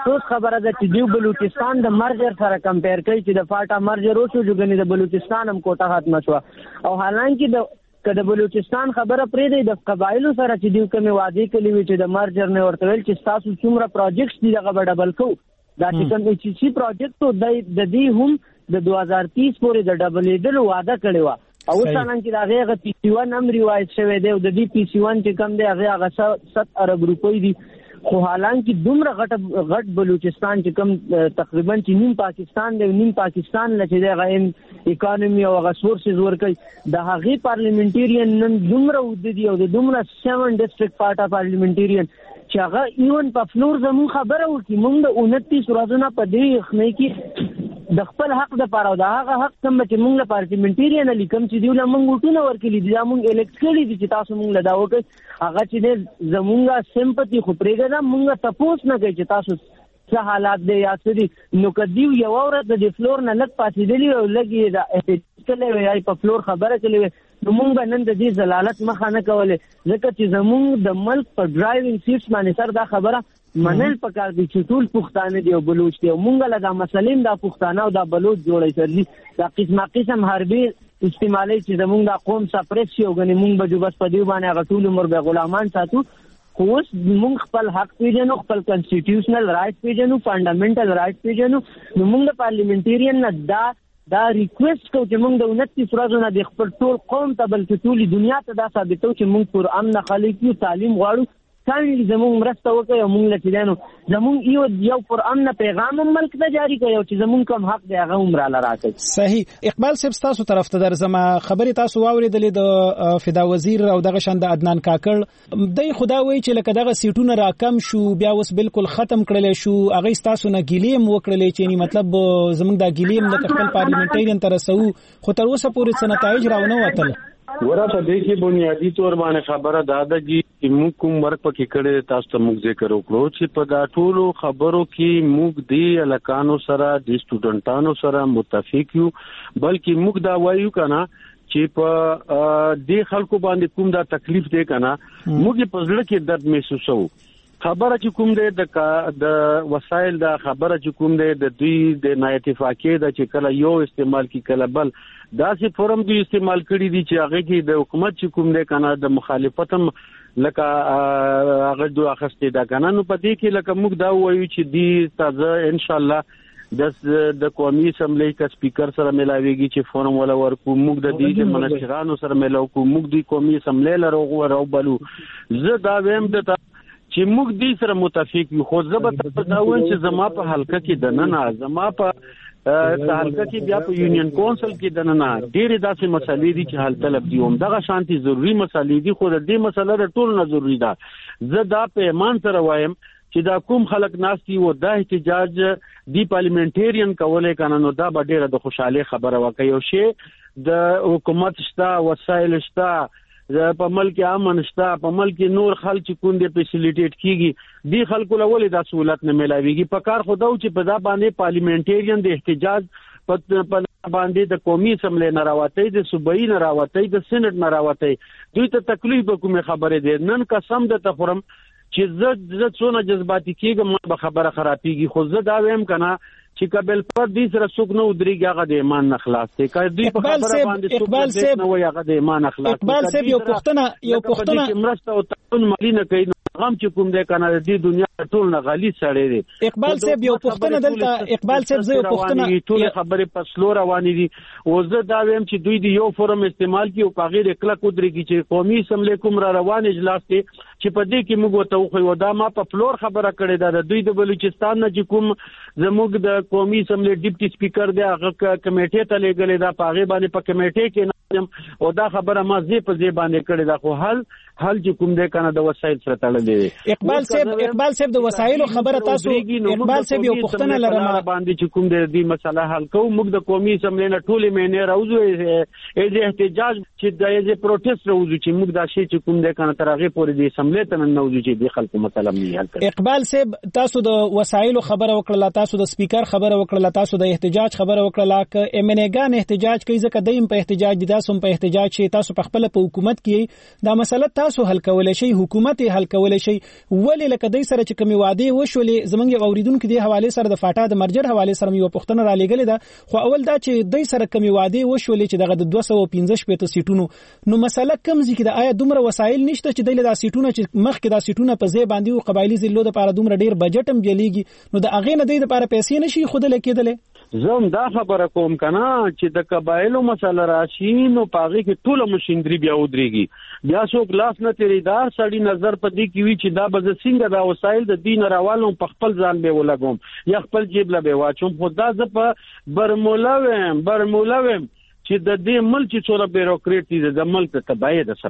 چې دیو بلوچستان د مرجر سره کمپیر کوي چې د فاټا مرجر وشو جوګنی د بلوچستان هم کوټه ختمه شو او حالانکه د بلوچستان خبره پرې دی د قبایلو سره چې دیو کومه وعده کړې وي چې د مرجر نه ورته ویل چې تاسو څومره پروجیکټس دي دغه ډبل کو دا چې کوم چې پروجیکټ د دې هم د 2030 پورې د ډبل ایدل وعده کړی و او څنګه چې هغه پی سی 1 هم روایت شوی دی او د دې پی سی 1 چې کم دی هغه 7 ارب روپۍ دي خو حالانکه دومره غټ بلوچستان چې کم تقریبا چې نیم پاکستان دی نیم پاکستان لچې دی هغه اکانومي او هغه سورسز ورکړي د هغه پارلیمنټریان نن دومره ودی او د دومره 7 ډیسټریکټ پارټا پارلیمنټریان چې هغه ایون په فلور زمون خبره وکړي موږ د 29 ورځې په دې خمه کې د خپل حق د پاره دا هغه حق کوم چې موږ له پارلیمنټریان لیکم چې دیول موږ وټونه ورکړي دي موږ الیکټ کړي دي چې تاسو موږ له دا وکړي هغه چې زمونږه سمپتی خو پرېږه دا موږ تاسو نه کوي چې تاسو څه حالات دي یا څه دي نو کدیو یو ورځ د فلور نه لږ پاتې دي او لګي دا کله وی په فلور خبره کړي نو موږ نن د دې زلالت مخه نه کولې ځکه چې زمونږ د ملک په ډرایوینګ سیټس باندې سر دا خبره منل پکار دي چې ټول پښتانه دي او بلوچ دي او مونږ له دا مسلې دا پښتانه او دا بلوچ جوړي سرجي دا قسم حربي استعمالي چې زمونږ د قوم سپریس شي او غني مونږ به جو بس په دی باندې غټول عمر به غلامان ساتو خو اوس مونږ خپل حق پیژنو خپل کنسټیټیوشنل رائټ پیژنو فانډامنټل رائټ پیژنو نو مونږ د پارلیمنټریان نه دا ریکوست کو چې مونږ د 29 ورځې نه د خپل ټول قوم ته بلکې ټول دنیا ته دا ثابتو چې مونږ پر امن خلک یو تعلیم غواړو څنګه زموږ مرسته وکړي او موږ لچلانو زموږ یو پر امن پیغام ملک ته جاری کړي او چې زموږ کوم حق دی هغه عمر لا راکړي صحیح اقبال صاحب تاسو طرف ته درځم خبري تاسو واوریدلې د فدا وزیر او دغه شند عدنان کاکړ دای خداوي چې لکه دغه سیټونه راکم شو بیا اوس بالکل ختم کړل شو هغه تاسو نه ګیلیم وکړلې چې مطلب زموږ د ګیلیم د خپل پارلیمنټریان تر سو خو تر اوسه پورې څه نتایج راونه وتل ورته د کې بنیادی تور باندې خبره دادګي چې موږ کوم ورک پکې کړي تاسو ته موږ ذکر وکړو چې په دا ټولو خبرو کې موږ دی الکانو سره د سټوډنټانو سره متفق یو بلکې موږ دا وایو کنه چې په دې خلکو باندې کوم دا تکلیف دی کنه موږ په ځړ کې درد محسوسو خبره چې کوم دی د وسایل دا خبره چې کوم دی د دوی د نایتفاقی د چې کله یو استعمال کی کله بل دا سي فورم دی استعمال کړی دي چې هغه کې د حکومت چې کوم دی کنه د مخالفتم لکه هغه دوه اخستې دا کنه نو پدې کې لکه موږ دا وایو چې دی تازه ان شاء الله د قومي اسمبلی کا سپیکر سره ملاويږي چې فورم ولا ورکو موږ د دې منشرانو سره ملاو کو موږ د قومي اسمبلی لرو بلو زه دا ویم د چې موږ دې سره متفق یو خو زبر دا وایي چې زما په حلقه کې دننه زما په حلقه کې بیا په یونین کونسل کې دننه ډېرې داسې مسلې دي چې حل طلب دي هم دغه شانتي ضروری مسلې دي خو د دې مسله د ټول نه ضروری ده زه دا په ایمان سره وایم چې دا کوم خلک ناشتي و دا احتجاج دی پارلیمنټریان کولای کنه نو دا به ډېره د خوشاله خبره وکړي او شی د حکومت شته وسایل شته په ملک امن شته په ملک نور خلک کوم دي فیسیلیټیټ کیږي دی خلکو لولې د سہولت نه ملاويږي په کار خداو چې په دا باندې پارلیمنټریان د احتجاج په باندې د قومي اسمبلی نه راوتی د صوبایي نه راوتی د سېنات نه راوتی دوی ته تکلیف به کومه خبره دي نن قسم د تخرم چې زه څونه جذباتي کېږم ما به خبره خرابېږي خو زه دا ویم کنه چې قبل پر دې سره څوک نه ودرېږي هغه د ایمان نه خلاص دی که دوی په خبره باندې څوک نه وایي هغه د ایمان نه خلاص دی اقبال صاحب یو پوښتنه مرسته او تعاون مالي نه کوي غم چې کوم دی کنه د دې دنیا ټول نه غلي سړی دی اقبال صاحب یو پوښتنه دلته اقبال صاحب زه یو پوښتنه ټول خبرې په سلو روانې دي او زه دا ویم چې دوی د یو فورم استعمال کی او په غیر کلک ودرېږي چې قومي اسمبلی کوم را روان اجلاس دی چې په دې کې موږ وته خو دا ما په فلور خبره کړې ده د دوی د بلوچستان نه چې کوم زموږ د قومي اسمبلی ډیپټي سپیکر دی هغه کمیټې ته لېږلې ده په هغه باندې په کمیټې کې او دا خبره ما زی په زی باندې کړې ده خو حل چې کوم دی کنه د وسایل سره تړلې دي اقبال صاحب د وسایلو خبره تاسو اقبال صاحب یو پوښتنه لرم باندې چې کوم دی د مسله حل کوو موږ د قومي اسمبلی نه ټولې مینه راوځو از احتجاج چې د از پروټیست راوځو چې موږ دا شی چې کوم دی کنه تر هغه پورې د اسمبلی ته نه وځو چې د خلکو مسله نه حل کړي اقبال صاحب تاسو د وسایلو خبره وکړه تاسو د سپیکر خبره وکړه تاسو د احتجاج خبره وکړه ک ام ان ګان احتجاج کوي ځکه دیم په احتجاج دي تاسو په احتجاج شي تاسو په خپل په حکومت کې دا مسله تاسو حل کولای شي حکومت حل کولای شي ولې لکه دای سره چې کومي وعده وشولې زمونږ اوریدونکو دی حواله سره د فاټا د مرجر حواله سره یو پښتنه را لګلې ده خو اول دا چې دای سره کومي وعده وشولې چې دغه د 215 سیټونو نو مسله کم ځکه د آیا دومره وسایل نشته چې دله د سیټونو چې مخکې د سیټونو په ځای باندې او قبایلی ضلعو د لپاره دومره ډیر بجټ هم جلیږي نو د اغه نه د لپاره پیسې نشي خود لکېدلې زم دا خبره کوم کنه چې د قبایلو مسله راشي نو پاغي کې ټول مشندري بیا ودرېږي بیا څوک لاس نه تیریدار سړی نظر پدې کې وی چې دا بز څنګه دا وسایل د دین راوالو په خپل ځان به ولګوم یا خپل جیب لا به واچوم خدا ز په برمولا ویم چې د دې ملک چې څوره بیروکریټ دي د ملک ته تبعید د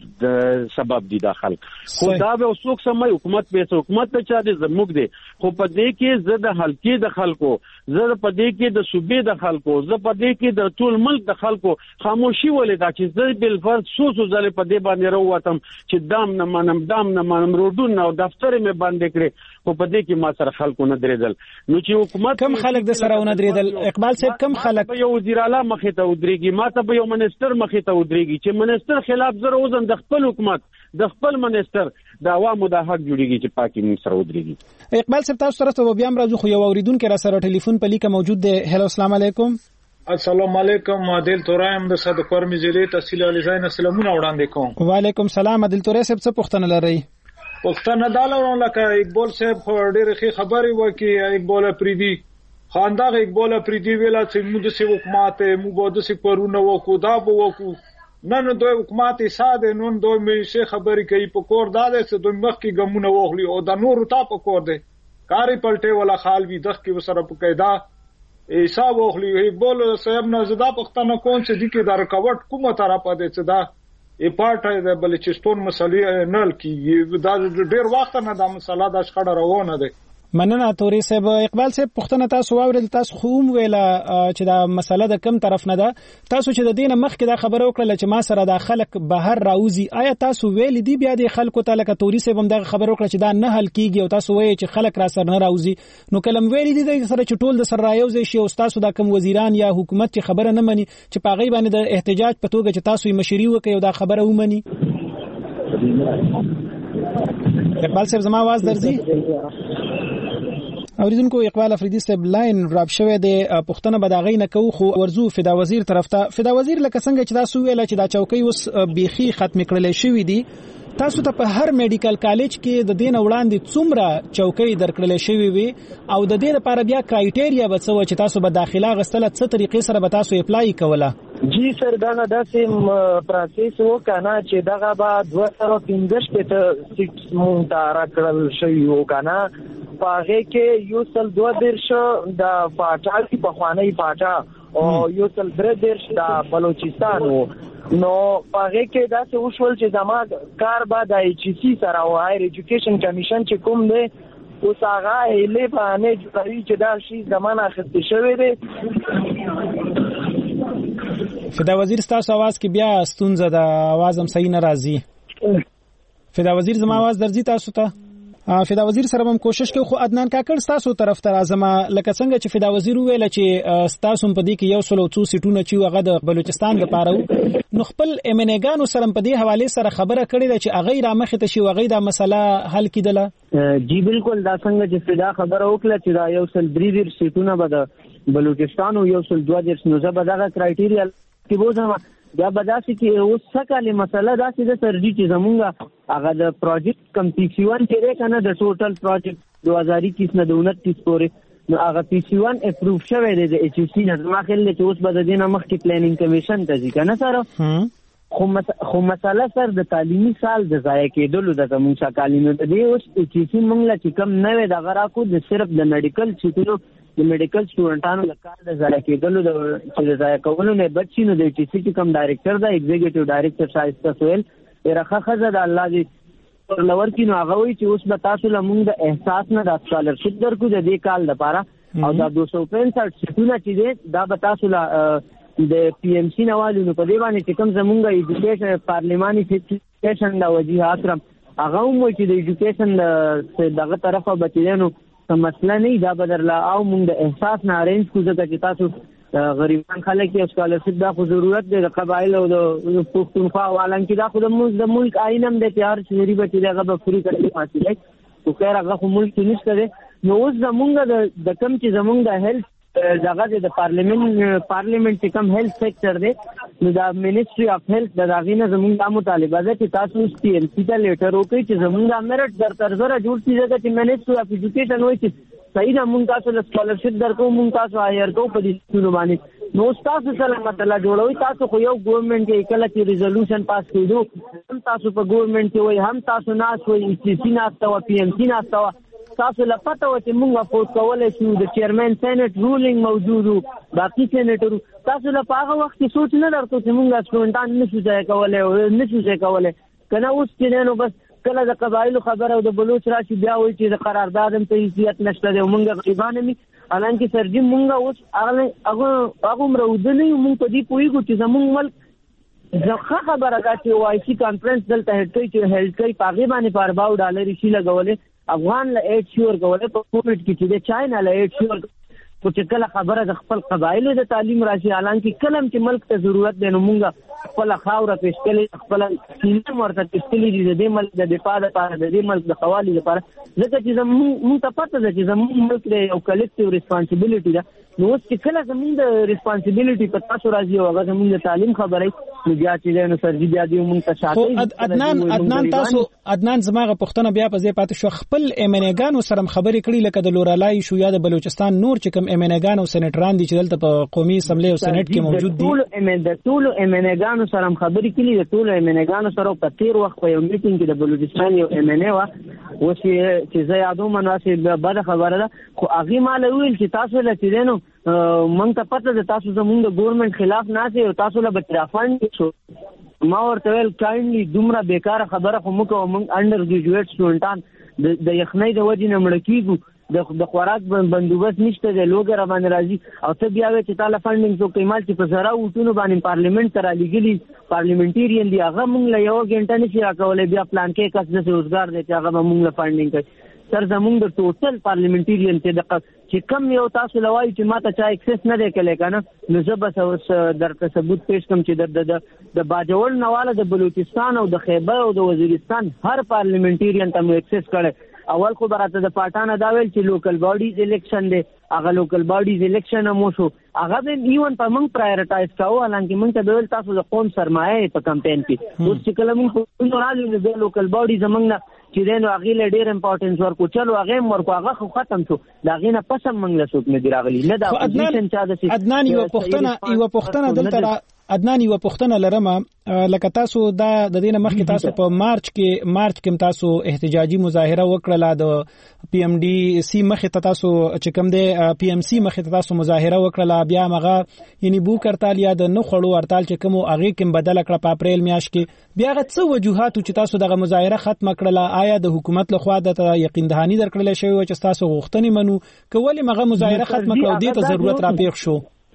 سبب دي داخل خو دا به څوک سمای حکومت ته چا دي زموږ دي خو په دې کې زه د حلقې د خلکو زه په دې کې د صوبې د خلکو زه په دې کې د ټول ملک د خلکو خاموشي ولې دا چې زه بل فرض سوسو ځلې په دې باندې راووتم چې دام نه منم روډونه او دفتر مې باندې کړې خو په دې کې ما سره خلکو نه درېدل نو چې حکومت کم خلک د سره نه درېدل اقبال صاحب کم خلک یو وزیر اعلی مخې ته ودرېږي ما ته به یو منستر مخې ته ودرېږي چې منستر خلاف زره وزن د خپل حکومت د خپل منستر د عوامو د حق جوړیږي چې پاکي منستر ودرېږي اقبال صاحب تاسو سره ته بیا هم راځو خو یو اوریدونکو را سره ټلیفون په لیکه موجود دی هلو السلام علیکم السلام علیکم عادل تورایم د صدقور مزلی تحصیل علی زین سلامونه وړاندې کوم وعلیکم السلام عادل تورای صاحب څه پوښتنه لرئ پښتنه دالو لکه اقبال صاحب خو ډېر ښه خبري وکي اقبال پریدي خاندغه اقبال پریدي ویلا چې موږ د سی حکومت موږ د سی پرونه وکړو دا به وکړو نن دوی حکومت ساده نن دوی مې څه خبري کوي په کور داده چې دوی مخکې ګمونه وغلی او د نور ته په کور دی کاری پلټه ولا خال وی دغه کې وسره په قاعده حساب وغلی اقبال صاحب نه زدا پښتنه کون چې د کې د رکاوټ کومه طرف ده چې دا ای پارټه د بلوچستان مسلې نل کې دا ډېر وخت نه دا مسله د شخړه روانه ده مننه توري صاحب اقبال صاحب پښتنه تاسو واورل تاسو خو ویلا چې دا مسله د کم طرف نه ده تاسو چې د دینه مخکې دا خبره وکړه چې ما سره د خلک بهر راوځي آیا تاسو ویل دي بیا د خلکو ته لکه توري صاحب هم دا خبره وکړه چې دا نه حل کیږي او تاسو وایي چې خلک را سره نه راوځي نو کلم ویل دي د سره چې ټول د سره راوځي شي او تاسو دا کم وزیران یا حکومت چې خبره نه مني چې پاغي باندې د احتجاج په توګه چې تاسو یې مشري وکړي او دا خبره ومني اقبال صاحب زما आवाज درځي اوریدونکو اقبال افریدی صاحب لاین راب شوه د پښتنه بداغی نه کو خو ورزو فدا وزیر طرف ته فدا وزیر لکه څنګه چې تاسو ویل چې دا چوکۍ اوس بیخي ختم کړل شوې دي تاسو ته په هر میډیکل کالج کې د دین وړاندې څومره چوکۍ درکړل شوې وي او د دې لپاره بیا کرایټیریا به څه چې تاسو به داخله غستله څه طریقې سره به تاسو اپلای کوله جی سر دا داسې پروسس وکانا چې دغه به 215 ته سیټ مونږ ته راکړل شوی وکانا پاغه کې یو سل 2 د پاټا په خوانی پاټا او یو سل 3 د بلوچستان نو پاغه کې دا څه وشول چې زما کار به د ایچ سی سره او هایر ایجوکیشن کمیشن چې کوم دی اوس هغه هلې باندې جوړوي چې دا شی زمانہ اخیستل شوی دی فدا وزیر تاسو आवाज کې بیا ستونزه د आवाज هم صحیح نه راځي. فدا وزیر زما आवाज درځي تاسو ته؟ فدا وزیر سره هم کوشش کوي. خو عدنان کاکړ تاسو طرف ته راځم، لکه څنګه چې فدا وزیر ویل چې تاسو په دې کې یو سلو څو سیټونه چې هغه د بلوچستان لپاره نو خپل امنګانو سره په دې حواله سره خبره کړې ده چې هغه را مخ ته شي هغه د مسله حل کیدله. جی بالکل دا څنګه چې فدا خبره وکړه چې دا یو سل 3 سیټونه به د بلوچستان او یو سل 2 نو زه به دا کرایټیریا کې بوزم دا بداسي کې اوس څه مسله دا چې د سرجی چې زمونږ هغه د پروجیکټ کم PCI کې کنه د ټوټل پروجیکټ 2021 نه 29 پورې نو هغه PCI اپروف شوی دی د HC نه. ما خل چې اوس به د دې نه مخکې پلانینګ کمیشن ته ځي کنه سره خو مسله سر د تعلیمي سال د ضایع کېدلو د زمونږ شکالینو د دې اوس HC مونږ لا چې کم نه وي د غراکو د صرف د میډیکل سیټونو د میډیکل سټوډنټانو لپاره د ضایع کېدلو د چې ضایع کولو نه بچی نو د HC کې کم ډایریکټر دا ایگزیکټیو ډایریکټر شایسته سویل ورخه خزه د الله دې پر لور کې نو هغه وی چې اوس به تاسو لمونږ د احساس نه د سکالرشپ درکو د دې کال لپاره او دا 265 سیټونه چې دي دا به تاسو لا د PMC نوالو نو په دې باندې چې کوم زمونږ ایجوکیشن پارلیماني سیټیشن دا وجیه اکرم هغه مو چې د ایجوکیشن دغه طرفه بچیانو کوم مسله نه دا بدرلا او موږ د احساس نه ارینج کوزه چې تاسو غریبان خلک یې سکالرشپ دا خو ضرورت دی د قبایل او د پښتونخوا والان کې دا خو د ملک آئینم د تیار شری بچی دغه به فری کړي فاصله خو خیر هغه خو ملک نشته دی. نو اوس زمونږ د کم چې زمونږ د هیلث دغه د پارلیمنت کم هیلث سېکټر دی نو دا منیسټری اف هیلث د داغینه زمونږ د مطالبه ده چې تاسو PMC ته لیټر وکړئ چې زمونږ امرت در ترزره جوړ شي چې منیسټری اف ایجوکیشن وایي چې صحیح ده مونږ تاسو له سکالرشپ درکو مونږ تاسو هایر کوو په دې ټولو باندې. نو تاسو سره مطلب جوړوي تاسو خو یو ګورنمنت کې کله چې ریزولوشن پاس کړو هم تاسو په ګورنمنت کې وایي هم تاسو ناس وایي HC ناس او PMC ناس تاسو لپاره و چې موږ فوت کولای شو د چیرمن سېنات رولینګ موجودو باقي سېنیټر تاسو لپاره وخت سوچ نه درته چې موږ سټوډنټان نشو ځای کولای کنه اوس چې نو بس کله د قبایلو خبره او د بلوچ راشي بیا وایي چې د قرارداد هم ته حیثیت نشته دی موږ غریبان می حالانکه سرجی موږ اوس هغه مرودلې موږ په دې پویګو چې زموږ ملک ځکه خبره ده چې OIC کانفرنس دلته هیلډ کوي پاغي باندې پر $4 شي لګولې افغان له 8 شور کولای په کووډ کې چې د چاینا له 8 شور کو چې کله خبره د خپل قبایلو د تعلیم راشي حالانکه کلم چې ملک ته ضرورت دی نو مونږه خپل خاوره پېشکلي خپل سینم ورته پېشکلي دي د ملک د دفاع لپاره د ملک د خوالي لپاره ځکه چې مونږ ته پته ده چې زموږ ملک د یو کلیکټیو ریسپانسیبিলিټي ده نو چې کله زموږ د ریسپانسیبিলিټي په تاسو راځي او هغه زموږ د تعلیم خبره نو بیا چې نو سرجی بیا دی مونږ ته شاته عدنان تاسو عدنان زماغه پښتنه بیا په ځای پاتې شو خپل امنګانو سره خبرې کړي لکه د لورالای شو یا د بلوچستان نور چې کوم امنګان او سېنیټران دي چې دلته په قومي اسمبلی او سېنیټ کې موجود دي د ټول امنګانو سره خبرې کړي د ټول امنګانو سره په تیر وخت په یو میټینګ کې د بلوچستان یو MNA وا و چې زه یادوم نو چې بده خبره ده خو هغه مال ویل چې تاسو له چې نو مونږ ته پته ده تاسو زموږ د ګورنمنت خلاف نه سي او تاسو له بترافان شو ما ورته ویل کایندلی دومره بیکاره خبره خو موږ انډر ګریجویټ سټوډنټان د یخنۍ د وجې نه مړ کیږو د خوراک بندوبست نشته د لوګر باندې راځي او ته بیا چې تعالی فندینګ څو کیمال چې په زرا وټونو باندې پارلیمنت تر لګلی پارلیمنټیرین دی هغه موږ له یو غنټه نشي راکولای بیا پلان کې کس د روزګار دی چې هغه موږ له فندینګ کوي سر زمونږ د ټوټل پارلیمنټیرین چې کم یو تاسو لوي چې ماته چا اکسس نه دی کولای کنه نو زه بس درته ثبوت پیش کوم چې د باجوړ نواله د بلوچستان او د خیبر او د وزیرستان هر پارلیمنټیرین ته مو اکسس کړي اول خو براته د پټانه دا ویل چې لوکل باډیز الیکشن دی هغه لوکل باډیز الیکشن مو شو هغه به ایون په موږ پرایورټایز کاوه حالانکه موږ ته ویل تاسو د قوم سرمایه په کمپاین کې اوس چې کله موږ راځو د لوکل باډیز موږ چې دینو هغه له ډیر امپورټنس ورکو چلو هغه ورکو هغه خو ختم شو دا غینه پسم موږ له څوک نه دی راغلی نه دا اپوزیشن چا د عدنان یو پښتنه دلته عدنان یو پښتنه لرمه لکه تاسو د دینه مخکې تاسو په مارچ کې تاسو احتجاجي مظاهره وکړه د PMDC مخې ته تاسو چې کوم دی PMC مخې ته تاسو مظاهره وکړه بیا مغه یعنی بوک هړتال یا د نه خړو هړتال چې کوم هغه کې بدل کړه په اپریل میاشت کې بیا غت څه وجوهات چې تاسو دغه مظاهره ختم کړه آیا د حکومت لخوا د یقین دهانی درکړل شوی چې تاسو غوښتنې منو کولې مغه مظاهره ختم کړو دې ته ضرورت را پیښ شو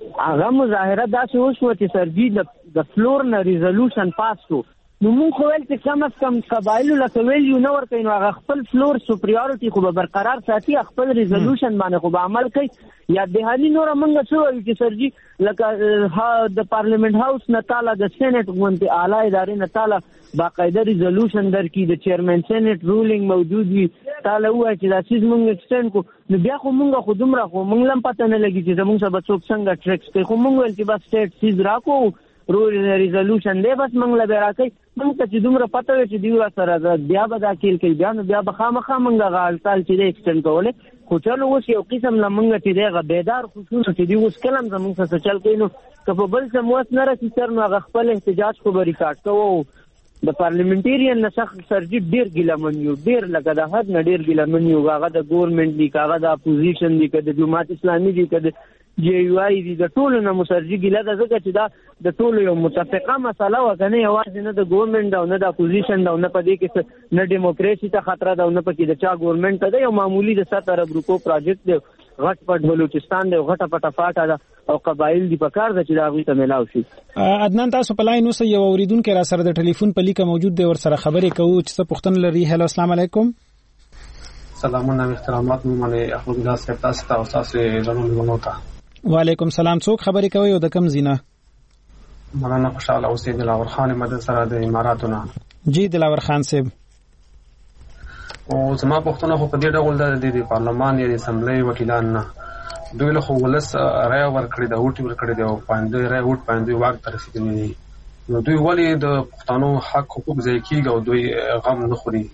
هغه مظاهره داسې وشوه چې سرجي د فلور نه ریزولوشن پاس شو. نو مونږ خو ویل چې کم از کم قبایلو لکه ویلیو نه ورکوي، نو هغه خپل فلور سپریارټي خو به برقرار ساتي، خپل ریزولوشن باندې خو به عمل کوي. یا دهالي نوره مونږ څه وایو چې سرجي لکه د پارلیمنت هاوس نه تاله د سینټ غونډې اعلی ادارې نه تاله باقاعده ریزولوشن درکړي، د چیرمن سینټ رولینګ موجود وي، تاله ووایي چې دا څیز مونږ ایکسټینډ کړو. نو بیا خو مونږ خو دومره خو مونږ هم پته نه لګي چې زمونږ سره به څوک څنګه ټریکس کوي. خو مونږ ویل چې بس سټیټ څیز راکړو، رول ریزولوشن دی، بس مونږ له به راکوي. مونږ ته چې دومره پته وي چې دوی راسره بیا به دا کیل کوي، بیا نو بیا به خامخا مونږ هغه هړتال چې دی ایکسټینډ کولی. خو چلو اوس یو قسم له مونږ چې دی هغه بیدار خصوص چې دوی اوس کله هم زمونږ سره چل کوي. نو که په بل څه موس نه رسي سر، نو هغه خپل احتجاج خو به ریکارډ کوو. د پارلیمنټیرین نه څخه سرجي ډېر ګیلمن یو، ډېر لکه د حد نه ډېر ګیلمن یو. هغه د ګورنمنټ دی، هغه د اپوزیشن دی، که د جماعت اسلامي دی، که د جی یو آی دی، د ټولو نه مو سرجي ګیله ده، ځکه چې دا د ټولو یو متفقه مسله وه، که نه یوازې نه د ګورنمنټ ده او نه د اپوزیشن ده او نه په دې کې نه ډیموکراسي ته خطره ده او نه پکې د چا ګورنمنټ ته ده. یو معمولي د 7 ارب روپو پراجیکټ دی، غټ پټ بلوچستان دی، غټه پټه فاټه ده او قبایل دی، په کار ده چې د هغوی ته میلاو شي. عدنان تاسو په لاین اوسئ، یو اورېدونکی را سره د ټلیفون په لیکه موجود دی، ورسره خبرې کوو چې څه پوښتنه لري. هلو السلام علیکم. سلامونه احترامات مو منې احمد الله صاحب، تاسو ته او تاسو زموږ ملګرو ته. وعلیکم سلام. څوک خبرې کوي او د کوم ځای نه؟ مولانا خوشحال اوسې دلاور خان مدد سره د اماراتو نه. جی دلاور خان صاحب، او زما پوښتنه خو په دې ډول ده د پارلمان یا د اسمبلی وکیلان نه، دوی له خو ولس رای ورکړي د ووټ ورکړي دی او باندې رای ووټ باندې واک ته رسیدلی دي، نو دوی ولې د پښتنو حق حقوق ځای کیږي او دوی غم نه خوري؟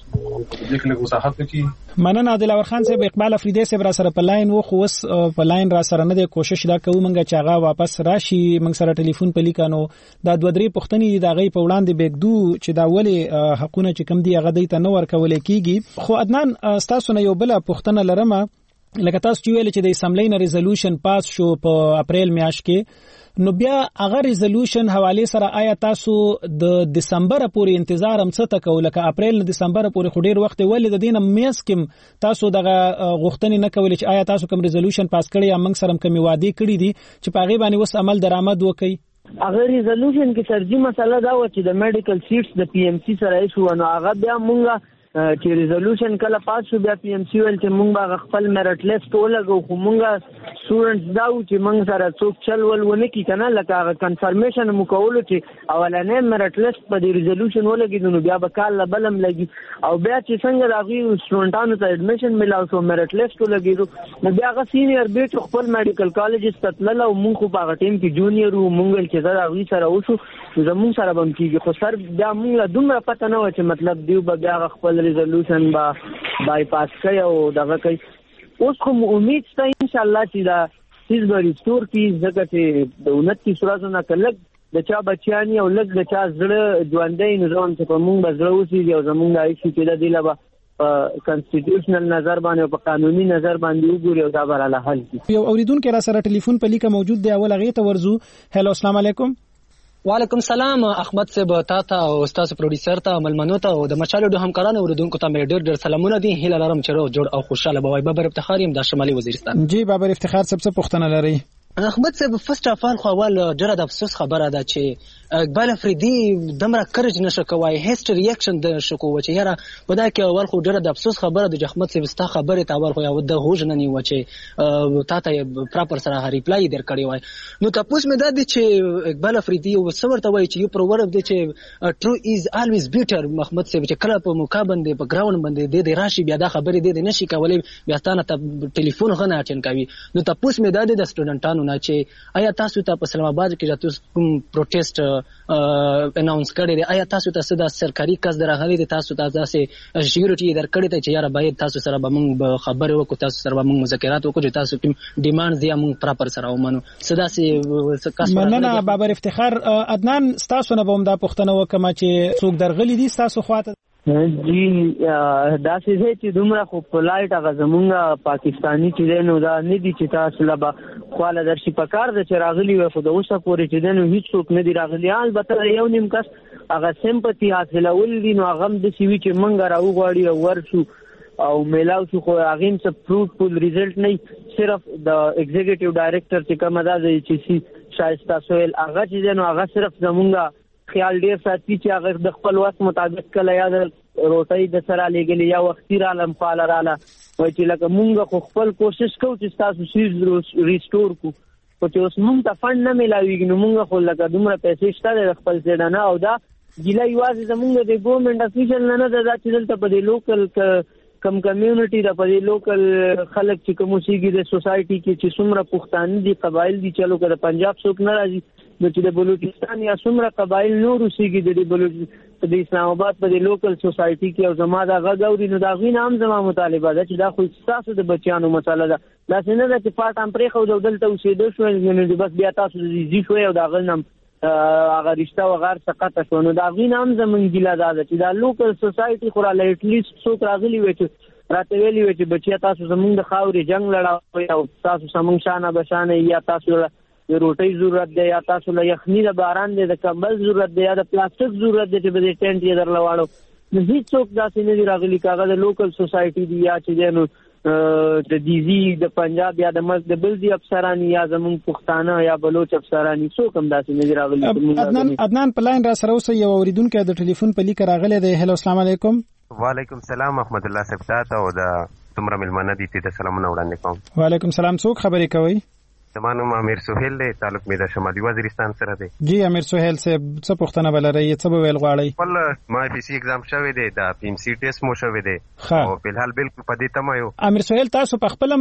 دې کې له وضاحت وکړي. مننه دلاور خان صاحب. اقبال افریدی صاحب را سره په لاین و، خو اوس په لاین را سره نه دی، کوشش دا کوو مونږ چې هغه واپس راشي مونږ سره ټلیفون په لیکانو. دا 2-3 پوښتنې د هغې په وړاندې بېږدو چې دا ولې حقونه چې کوم دي هغه دوی ته نه ورکولی کېږي. خو عدنان ستاسو نه یو بله پوښتنه لرمه، لکه تاسو چې ویل چې د اسمبلی نه ریزولوشن پاس شو په اپریل میاشت کې، نو بیا هغه ریزولوشن حواله سره آیا تاسو د دسمبر پورې انتظار هم څه تکو؟ لکه اپریل نه دسمبر پورې خو ډیر وخت ولې د دینه میس کې تاسو دغه غوښتنې نه کولې چې آیا تاسو کوم ریزولوشن پاس کړی یا موږ سره کوم وعده کړی دي چې په هغه باندې اوس عمل درآمد وکړي؟ هغه ریزولوشن کې سرجي مسله دا و چې د میډیکل سیټس د پی ام سی سره شو، نو هغه بیا مونږه چې ریزولوشن کله پاس شو بیا پی ام سی ویل چې مونږ به خپل میرټ لیست ولګو، خو مونږه سټوډنټس دا و چې مونږ سره څوک چل ونه کړي که نه، لکه هغه کنفرمیشن مو کولو چې اولنی میرټ لیست په دې ریزولوشن ولګېدو، نو بیا به کال له بل هم لګي، او بیا چې څنګه د هغوی سټوډنټانو ته ایډمیشن میلاو شو میرټ لیست ولګېدو، نو بیا هغه سینیر بیټ خپل میډیکل کالجز ته تلل او مونږ خو په هغه ټایم کې جونیر وو، مونږ ویل چې دا د هغوی سره وشو نو زمونږ سره به هم کېږي، خو سر بیا مونږ له دومره پته نه وه چې مطلب دوی به بیا هغه خپل ریزولوشن بای پاس کوي او دغه کوي. اوس خو امید شته انشاءالله چې دا چیز به ریستور کړي، ځکه چې د 29 ورځو نه که لږ د چا بچیان او لږ د چا زړه ژوندی، نو زه وایم چې په مونږ به زړه اوسېږي او زمونږ دا ایشو چې ده دې له به په کنسټیټیوشنل نظر باندې او په قانوني نظر باندې وګوري او دا به راله حل کړي. یو اورېدونکی را سره ټلیفون په لیکه موجود دی، اول هغې ته ورځو. هلو السلام علیکم. وعلیکم السلام احمد صاحب، تا ته او استاد پروډوسر ته ملمنو ته او د مچالو د همکارانو اوریدونکو ته مې ډېر سلامونه دي. هیله لرم چې روغ جوړ او خوشاله به وای. بابر افتخار یم د شمالي وزیرستان. جی بابر افتخار صاحب څه پوښتنه لري؟ احمد صاحب فرست اف آل خو اول ډېره د افسوس خبره ده چې اقبال افریدي دمره کرج نشه کوي، هیست ریاکشن د شکو و چې یاره په دا کې اول خو ډېره د افسوس خبره ده چې احمد صاحب ستا خبره ته اول خو یو د هوج نه نیو چې تا ته پراپر سره ریپلای درکړی وای. نو تاسو مې دا دي چې اقبال افریدي او څورته وای چې یو پرورب دي چې ټرو از الویز بیټر. محمد صاحب چې کله په موقع باندې په ګراوند باندې د راشي بیا دا خبره دي نشي کولای، بیا ستانه ته ټلیفون غنه اټین کوي. نو تاسو مې دا دي د سټوډنټانو نه چې آیا تاسو ته په اسلام آباد کې تاسو کوم پروټیسټ اناونس کړی دی، آیا تاسو ته څه د سرکاري کس درغلي دي، تاسو ته داسې سکیورټي درکړی دی چې یاره باید تاسو سره به موږ خبرې وکړو، تاسو سره به موږ مذاکرات وکړو چې تاسو کوم ډیمانډ دی موږ پراپر سره ومنو؟ څه داسې کس؟ مننه بابر افتخار. عدنان ستاسو نه به هم دا پوښتنه وکړم چې څوک درغلي دي ستاسو خواته؟ جی دا څه چې دومره خو پولایټ هغه زمونږ پاکستاني چې دی نو دا نه دي چې تاسو له به خواله درشي په کار ده چې راغلي وي، خو د اوسه پورې چې دی نو هېڅوک نه دي راغلي. البته یو نیم کس هغه سمپتي حاصلول دي، نو هغه هم داسې وي چې موږ راوغواړي او ورشو او میلاو شو خو هغه څه فروټفل ریزلټ نه صرف د ایگزیکټیو ډایریکټر چې کوم دا دی چې شایسته سویل هغه چې نو هغه صرف زمونږه خیال ډیر ساتي چې هغه د خپل وخت مطابق کله یا د روټۍ د سره لګلې یا وختي را لم فال رااله وای چې لکه مونږ خو خپل کوشش کوو چې تاسو شي ریسټور کو او چې اوس مونږ ته فند نه ملاويږي نو مونږ خو لکه دومره پیسې شته د خپل ځای نه او دا ګیله یوازې زمونږ د ګورنمنت افیشل نه ده دا چې دلته په دې لوکل کم کمیونټي د په دې لوکل خلک چې کوم شيږي د سوسايټي کې چې څومره پښتانه دي قبایل دي چلو کړه پنجاب څوک نه راځي نو چې د بلوچستان یا څومره قبایل نور شيږي د بلوچستان د اسلام آباد په دې لوکل سوسايټي کې او زما دا غاوري نو دا غوین هم زما مطالبه ده چې دا خو تاسو د بچیانو مسله ده دا څنګه ده چې پات هم پرې خو دلته اوسېده شو نو بس بیا تاسو زی شو او دا غنم هغه رښتا وغار سقط شو نو دا غوین هم زمونږ ګیله ده چې دا لوکل سوسايټي خو را لیټلیست څوک راغلی وي چې راته ویلی وي چې بچیا تاسو زمونږ د خاورې جنگ لړاوي او تاسو زمونږ شانه بشانه یا تاسو د روټۍ ضرورت دی یا تاسو له یخني د باران دی د کمبل ضرورت دی یا د پلاستیک ضرورت دی چې به د ټینټ یې درلواړو نو هیڅ څوک داسې نه دی راغلی کاغه د لوکل سوسايټي دی یا چې نو د دیزی د پنجاب یا د ملک د بلدي افسران یا زمون پښتانه یا بلوچ افسران څوک هم داسې نه راغلي. عدنان پلاین را سره اوس یو اوریدونکو د ټلیفون په لیک راغلی دی. هلو السلام علیکم. وعلیکم السلام احمد الله صفدات او د تمره ملمنه دي ته سلامونه وړاندې کوم. وعلیکم السلام. څوک خبرې کوي؟ زمانو امیر سہیل دی تعلق می د شمالي وزیرستان سره دی. جی امیر سہیل صاحب څه پوښتنه بلري څه به ویل غواړي؟ ول ما پی سی ایگزام شوه دی د پی ام سی ټیسټ مو شوه دی او په الحال بالکل پدې تمه یو. امیر سہیل تاسو په خپلم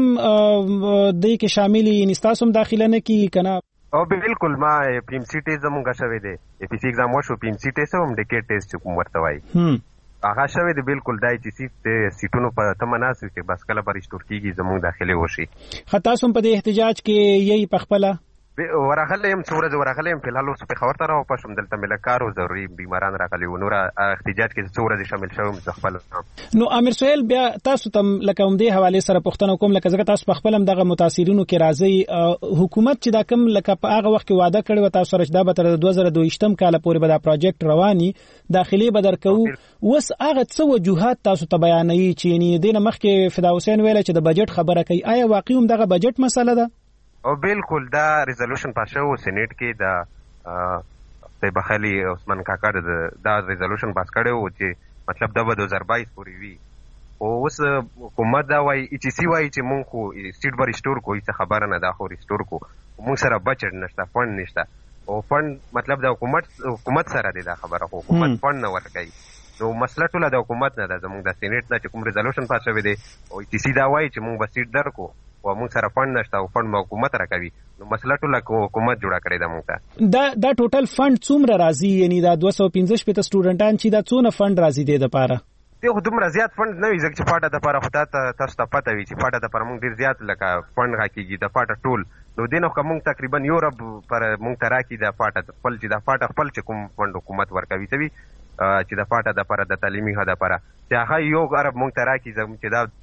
دې کې شامل یې نستاسو داخله نه کی کنه؟ او بالکل ما پی ام سی ټیسټ زمونږ شوه دی پی سی ایگزام وشو پی ام سی ټیسټ هم د کې ټیسټ کوم ورته وای هغه شوه دی بالکل دای چې سیټونو په تمناسو کې بس کله بریښتور کیږي زموږ داخله وشي. خطا سم په دې احتجاج کې یی په خپل ورغلم څورز ورغلم په لالو په خبر تر او پښم دلته ملکارو ضروري بیماران راغلي و نور احتجاج کې څورز شامل شوم خپل. نو امیر سہیل بیا تاسو تم لکه هم دې حواله سره پښتنه کوم لکه زګ تاسو په خپل هم دغه متاثرینو کې راځي حکومت چې دا کم لکه په هغه وخت کې وعده کړی و تاسو سره دا به تر 2022 کال پورې به دا پروجیکټ رواني داخلي بدر کوو وس هغه څه وجوهات تاسو ته بیانوي چې یعنی دینه مخکې فدا حسین ویل چې د بجټ خبره کوي آیا واقعي هم دغه بجټ مسله ده؟ او بالکل دا ریزولوشن پاس شو سېنیټ کې دا طیب خلی عثمان کاکړ دا ریزولوشن پاس کړو چې مطلب دا 2022 پورې وي او اوس حکومت دا وایي چې سی وایي چې مونږ خو سټیټ بر ریسټور کوی څه خبره نه دا خو ریسټور کو مونږ سره بجټ نشته فند نشته او فند مطلب دا حکومت سره دی دا خبره حکومت فند نه ورکوي نو مسله ټول د حکومت نه ده زموږ د سېنیټ نه چې کوم ریزولوشن پاس شوی دی او چې سی دا وایي چې مونږ به سټیټ درکو او موږ سره فند نشته او فند حکومت راکوي نو مسله ټول حکومت جوړه کړې ده موږ دا ټوټل فند څومره راځي یعنی دا 215 سټوډنټان چې دا څونه فند راځي د لپاره ته خو دومره زیات فند نه وي ځکه چې پاټه د لپاره خو تاسو ته پته وي چې پاټه د لپاره موږ ډیر زیات لکه فند راکېږي د پاټه ټول نو دینه کوم تقریبا یورپ پر موږ ته راکې د پاټه خپل چې د پاټه خپل چې کوم فند حکومت ورکوي ته وي چې د پاټه د لپاره د تعلیمي هدا لپاره چې هغه یو عرب موږ ته راکې زموږ چې دا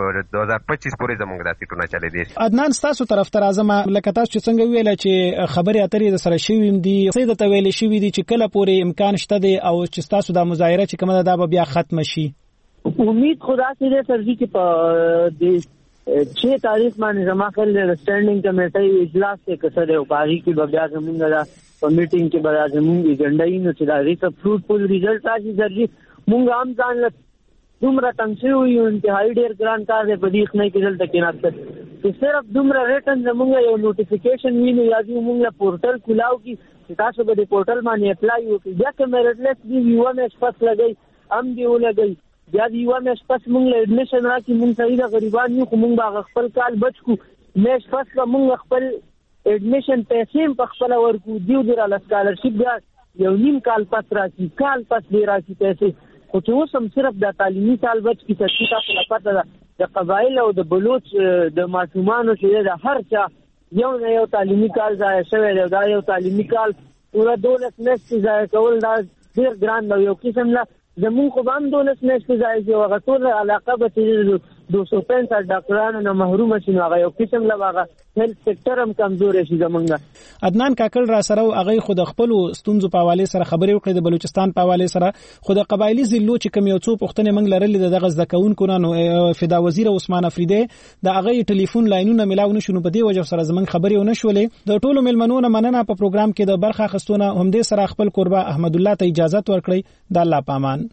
2025 پورې زموږ د سیټونه چلے دي. عدنان تاسو طرف ته راځم لکه تاسو څنګه ویل چې خبرې اترې د سره شویم دي څه د تویل شوی دي چې کله پورې امکان شته دی او چې تاسو د مظاهره چې کومه دا بیا ختم شي امید خدا سره سرجی کې په د 6 تاریخ باندې زما خل سټینډینګ کمیټې اجلاس کې کسره او باغی کې بیا زمونږ دا میټینګ کې بیا زمونږ ایجنډا یې نو چې دا ریټ فروټفل ریزلټ راځي سرجی مونږ هم ځان دومره تنګ شو یو انتهایی ډیر ګران کار دی په دې نه کې دلته کې ناست چې صرف دومره ریټن زمونږ یو نوټیفیکیشن ویني یا زمونږ له پورټل کلاو کې تاسو به د پورټل باندې اپلای وکړئ بیا که میرټلیس دی یو مې شپږ لګي ام دی ولګي بیا دی یو مې شپږ مونږ له اډمیشن راکې مونږ صحیح د غریبان یو مونږ باغ خپل کال بچ کو مې شپږ مونږ خپل اډمیشن پیسې په خپل ورکو دیو در سکالرشپ بیا یو نیم کال پس راځي کال پس دی راځي پیسې خو چې اوس هم صرف د تعلیمي سال بچ کې چې تاسو لپاره د قبایل او د بلوچ د ماشومانو چې د هر چا یو نه یو تعلیمي کال ځای شوی دی دا یو تعلیمي کال پورا 12 میاشتې ځای کول دا ډیر ګران دی یو قسم لا زمون خو باندې 12 میاشتې ځای چې هغه ټول علاقه به 265 ډاکټرانو نه محروم شي هغه یو قسم لا هغه هیلث سېکټر هم کمزورې شي زمونږ. عدنان کاکل را سره هغه خود خپل ستونزو په حواله سره خبرې وکړې د بلوچستان په حواله سره خود قبایلی ضلعو چې کوم یو څو پښتنې منګ لرلې دغه ځکهونکو نو فدا وزیر عثمان افریدی د هغه ټلیفون لاینونه ملاو نشو په دې وجه سره زمونږ خبرې ونه شولې. د ټولو ملمنو نه مننه په پروګرام کې د برخه اخیستونه هم دې سره خپل قربا احمد الله ته اجازه ورکړي. د الله پامان.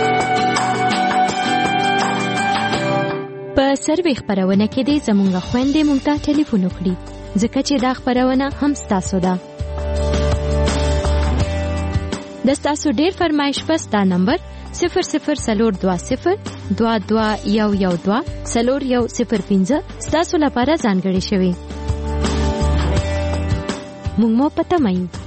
په سروي خبرونه کې دې زمونږ خويندې مونږ ته ټلیفون وکړي ځکه چې دا خبرونه هم ستاسو ده. د ستاسو ډېر فرمایش پس دا نمبر 00422112 ستاسو لپاره ځانګړی شوی. مونږ مو پته مایو.